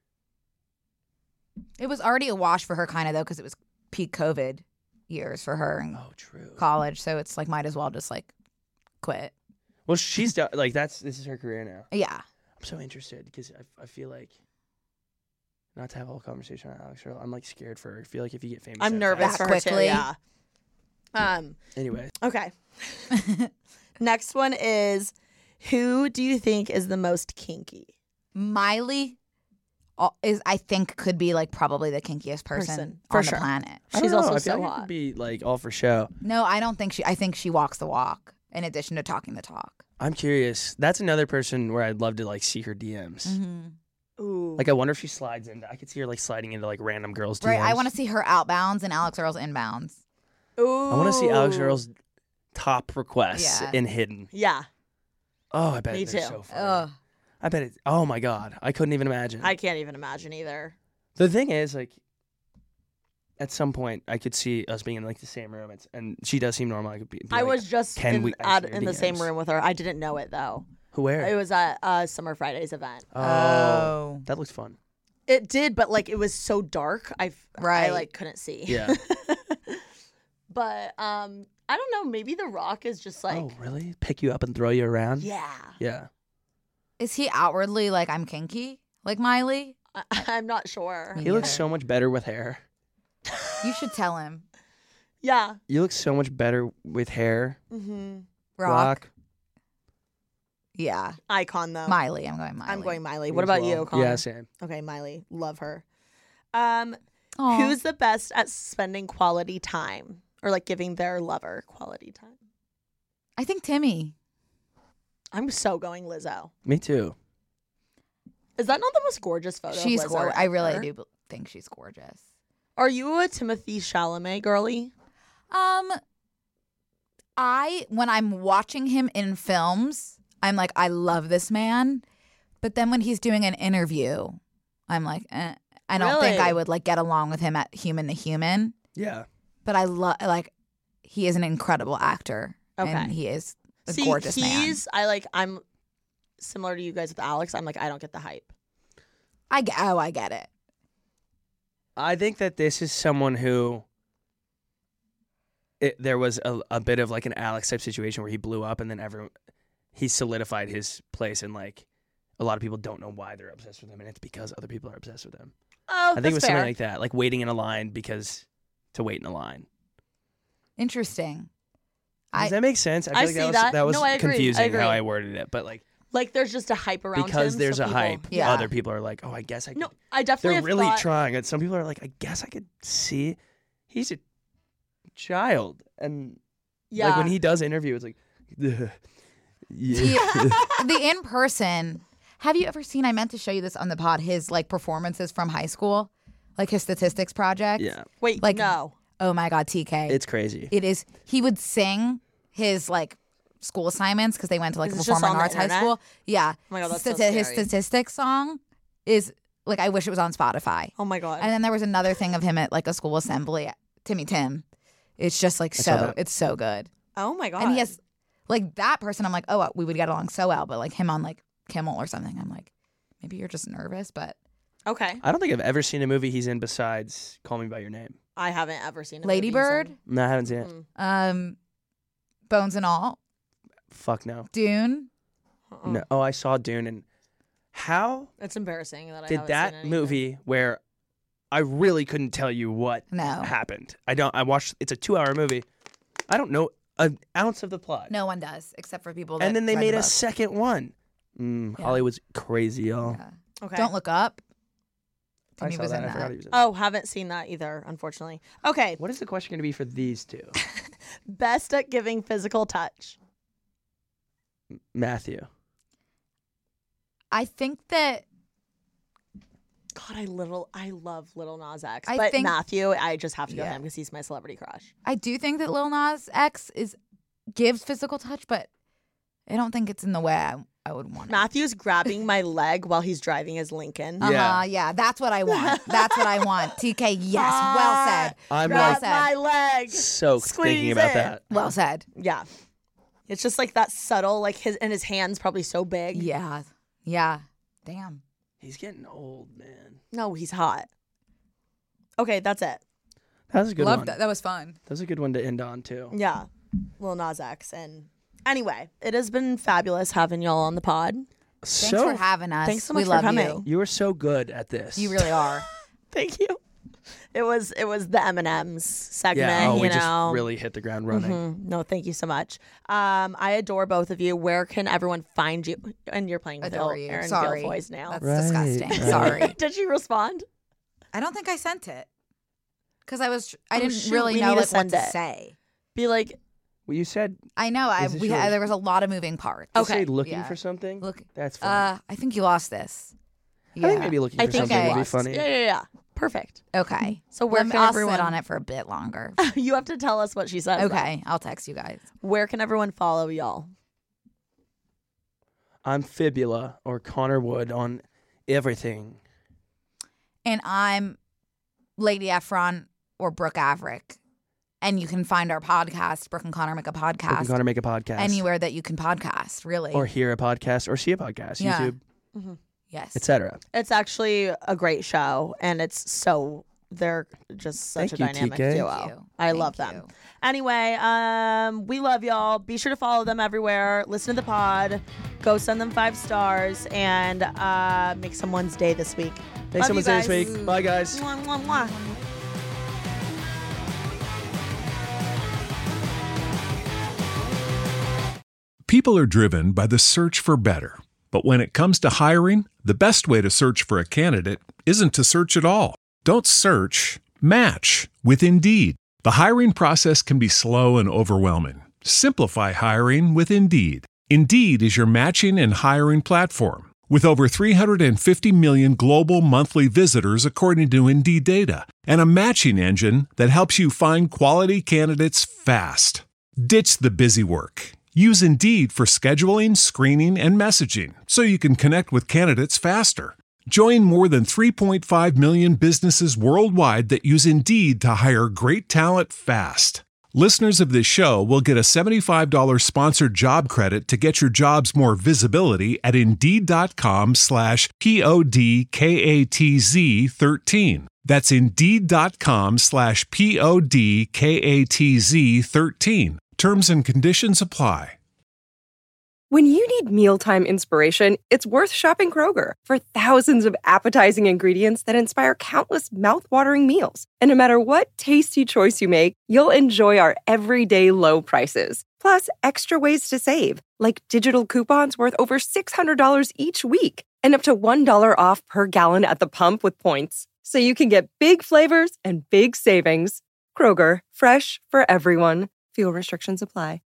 F: It was already a wash for her, kind of though, because it was peak COVID years for her in
E: Oh, true.
F: college. So it's like might as well just like quit.
E: Well, she's do- like that's this is her career now.
F: Yeah.
E: I'm so interested because I, I feel like not to have a whole conversation on Alex Earl. I'm like scared for her. I feel like if you get famous,
A: I'm
E: that
A: nervous
E: fast-
A: for
F: That
A: her too.
F: quickly?
A: Yeah. Um.
E: Anyway,
A: Okay. Next one is who do you think is the most kinky?
F: Miley uh, is, I think, could be like probably the kinkiest person,
A: Person, for
F: on
A: sure.
F: the planet.
E: I don't
A: She's
E: know.
A: also
E: I feel
A: so
E: like it
A: hot.
E: could be like all for show.
F: No, I don't think she. I think she walks the walk. In addition to talking the talk.
E: I'm curious. That's another person where I'd love to like see her D Ms.
F: Mm-hmm.
A: Ooh.
E: Like I wonder if she slides into. I could see her like sliding into like random girls' D Ms.
F: Right. I want to see her outbounds and Alex Earl's inbounds.
A: Ooh.
E: I want to see Alex Earl's top requests
F: Yeah.
E: in hidden.
A: Yeah.
E: Oh, I bet
A: Me
E: they're
A: too.
E: so funny.
F: Ugh.
E: I bet it. Oh my god, I couldn't even imagine.
A: I can't even imagine either.
E: The thing is, like, at some point, I could see us being in like the same room, it's, and she does seem normal. I could be. be
A: I
E: like,
A: was just
E: can
A: in,
E: we
A: at,
E: answer
A: in the same
E: D Ms?
A: room with her. I didn't know it though.
E: Who where?
A: It was at uh, Summer Fridays event.
E: oh,
F: Oh.
E: that looked fun.
A: It did, but like it was so dark. I f- I
F: Right.
A: like couldn't see.
E: Yeah.
A: But um, I don't know. Maybe The Rock is just like,
E: oh, really? Pick you up and throw you around?
A: yeah.
E: Yeah.
F: Is he outwardly like I'm kinky, like Miley?
A: I- I'm not sure.
F: Me
E: He looks
F: neither.
E: so much better with hair.
F: You should tell him.
A: Yeah.
E: You look so much better with hair.
A: Mm-hmm.
F: Rock.
E: Rock.
F: Yeah.
A: Icon though.
F: Miley. I'm going Miley.
A: I'm going Miley.
E: Me
A: What
E: as
A: about
E: well.
A: you, Connor?
E: Yeah, same.
A: Okay, Miley. Love her. Um,
F: Aw.
A: who's the best at spending quality time or like giving their lover quality time?
F: I think Timmy.
A: I'm so going Lizzo.
E: Me too.
A: Is that not the most gorgeous photo?
F: She's
A: of Lizzo
F: gorgeous. I really
A: ever?
F: do b- think she's gorgeous.
A: Are you a Timothy Chalamet girly?
F: Um, I when I'm watching him in films, I'm like, I love this man. But then when he's doing an interview, I'm like, eh. I don't think
A: Really?
F: I would like get along with him at human to human.
E: Yeah.
F: But I love like he is an incredible actor.
A: Okay.
F: And he is a
A: See,
F: gorgeous man.
A: he's I like I'm similar to you guys with Alex. I'm like I don't get the hype.
F: I get, oh, I get it.
E: I think that this is someone who it, there was a, a bit of like an Alex type situation where he blew up and then everyone he solidified his place and like a lot of people don't know why they're obsessed with him and it's because other people are obsessed with him.
A: Oh,
E: I think it was
A: that's fair.
E: something like that, like waiting in a line because to wait in a line.
F: Interesting.
E: Does
F: I
E: that make sense? I feel
A: I
E: like
A: see
E: that was,
A: that.
E: that was
A: No, I agree. I
E: confusing
A: agree.
E: how I worded it, but like
A: Like there's just a hype around
E: because
A: him.
E: there's
A: so
E: a
A: people-
E: hype,
F: Yeah.
E: other people are like, oh, I guess I could.
A: No, I definitely
E: They're
A: have
E: really
A: thought,
E: trying. And some people are like, I guess I could see. He's a child, and
A: Yeah.
E: like when he does interview, it's like, yeah.
F: the in person. Have you ever seen? I meant to show you this on the pod. His like performances from high school, like his statistics project.
E: yeah,
A: Wait,
F: like-
A: no.
F: Oh my God, T K.
E: it's crazy.
F: It is. He would sing his like school assignments because they went to like
A: Is
F: a
A: this just
F: performing
A: on the
F: arts high
A: internet?
F: school. Yeah.
A: Oh my God, that's so
F: Stati- His
A: scary.
F: statistics song is like I wish it was on Spotify.
A: Oh my God.
F: And then there was another thing of him at like a school assembly, Timmy Tim. It's just like
E: I saw
F: so.
E: that.
F: It's so good.
A: oh my God.
F: And he has like that person. I'm like, oh, we would get along so well. But like him on like Kimmel or something, I'm like, maybe you're just nervous. But
A: Okay.
E: I don't think I've ever seen a movie he's in besides Call Me by Your Name.
A: I haven't ever seen a
F: Lady
A: movie he's
F: Bird,
A: in.
E: No, I haven't seen it.
A: Mm.
F: um, Bones and All,
E: Fuck no.
F: Dune.
A: Uh-uh.
E: No. Oh, I saw Dune, and how
A: It's embarrassing that I
E: did
A: haven't
E: that
A: seen it either.
E: movie where I really couldn't tell you what
F: No.
E: happened. I don't. I watched. It's a two-hour movie. I don't know an ounce of the plot.
F: No one does except for people. That
E: And then they
F: read
E: made
F: the
E: a
F: book.
E: second one. Mm,
F: Yeah.
E: Hollywood's crazy, y'all.
F: Yeah.
A: Okay.
F: Don't Look Up.
E: I
F: Timmy
E: saw
F: was
E: that.
F: in
E: I forgot
F: that.
E: he was in
A: Oh, haven't seen that either, unfortunately. Okay.
E: What is the question going to be for these two?
A: Best at giving physical touch.
E: Matthew.
F: I think that
A: God, I little I love Little Nas X.
F: I
A: but
F: think-
A: Matthew, I just have to go
F: Yeah.
A: him because he's my celebrity crush.
F: I do think that Lil Nas X is gives physical touch, but I don't think it's in the way I, I would want it.
A: Matthew's grabbing my leg while he's driving his Lincoln.
F: Uh-huh,
E: Yeah.
F: yeah, that's what I want. That's what I want. T K, yes, well said.
E: I'm
F: Well
E: like
F: said.
A: my leg.
E: so
A: Squeeze
E: thinking about
A: it.
E: that.
F: Well said.
A: Yeah. It's just like that subtle, like his and his hands probably so big.
F: Yeah, yeah. Damn.
E: He's getting old, man.
A: No, he's hot. Okay, that's it.
E: That was a good
F: Loved
E: one.
F: that. That was fun.
E: That was a good one to end on too.
A: Yeah. Lil Nas X. And anyway, it has been fabulous having y'all on the pod.
F: Thanks
E: so
F: for having us.
A: Thanks so
F: we
A: much for
F: love
A: coming.
F: you.
E: you were so good at this.
F: You really are.
A: Thank you. It was it was the M and M's segment,
E: Yeah. Oh,
A: you
E: we
A: know.
E: just really hit the ground running.
A: Mhm. No, thank you so much. Um, I adore both of you. Where can everyone find you? And you're playing with
F: Adore
A: Il-
F: you.
A: Erin
F: Sorry.
A: Guilfoy's now.
F: That's
E: Right,
F: disgusting.
E: right.
F: Sorry.
A: Did she respond?
F: I don't think I sent it because I was. I
A: Oh,
F: didn't
A: shoot,
F: really
A: we
F: know
A: need to
F: like what
A: send
F: to
A: it.
F: say.
A: Be like,
E: Well, you said
F: I know. I
E: Is this
F: we had,
E: yours?
F: there was a lot of moving parts.
E: you
A: Okay.
E: say looking
F: Yeah.
E: for something.
F: Look.
E: That's funny.
F: Uh, I think you lost this.
E: I
F: Yeah.
E: think maybe looking
A: I
E: for
A: think
E: something
F: okay.
E: would be
A: lost.
E: funny.
A: Yeah, yeah, yeah. Perfect.
F: Okay.
A: So where
F: Let me-
A: can
F: I'll
A: everyone?
F: sit on it for a bit longer.
A: You have to tell us what she says. though.
F: Okay, I'll text you guys.
A: Where can everyone follow y'all?
E: I'm Fibula or Connor Wood on everything.
F: And I'm Lady Efron or Brooke Averick. And you can find our podcast, Brooke and Connor Make a
E: Or
F: Podcast,
E: can Connor make a podcast
F: anywhere that you can podcast, really.
E: or hear a podcast or see a podcast,
F: Yeah.
E: YouTube,
F: yes.
E: et cetera.
A: It's actually a great show, and it's so they're just such
E: Thank
A: a
E: you,
A: dynamic
E: T K.
A: duo.
F: Thank you.
A: I
F: Thank
A: love them.
F: you.
A: Anyway, um, we love y'all. Be sure to follow them everywhere. Listen to the pod. Go send them five stars and uh, make someone's day this week.
E: Thanks so
A: Love
E: much
A: you
E: this
A: guys.
E: week. Bye, guys.
A: Mwah, mwah, mwah.
B: People are driven by the search for better. But when it comes to hiring, the best way to search for a candidate isn't to search at all. Don't search, match with Indeed. The hiring process can be slow and overwhelming. Simplify hiring with Indeed. Indeed is your matching and hiring platform. With over three hundred fifty million global monthly visitors according to Indeed data, and a matching engine that helps you find quality candidates fast. Ditch the busy work. Use Indeed for scheduling, screening, and messaging so you can connect with candidates faster. Join more than three point five million businesses worldwide that use Indeed to hire great talent fast. Listeners of this show will get a seventy-five dollars sponsored job credit to get your jobs more visibility at Indeed.com slash P-O-D-K-A-T-Z 13. That's Indeed.com slash P-O-D-K-A-T-Z 13. Terms and conditions apply.
D: When you need mealtime inspiration, it's worth shopping Kroger for thousands of appetizing ingredients that inspire countless mouthwatering meals. And no matter what tasty choice you make, you'll enjoy our everyday low prices. Plus, extra ways to save, like digital coupons worth over six hundred dollars each week and up to one dollar off per gallon at the pump with points. So you can get big flavors and big savings. Kroger, fresh for everyone. Fuel restrictions apply.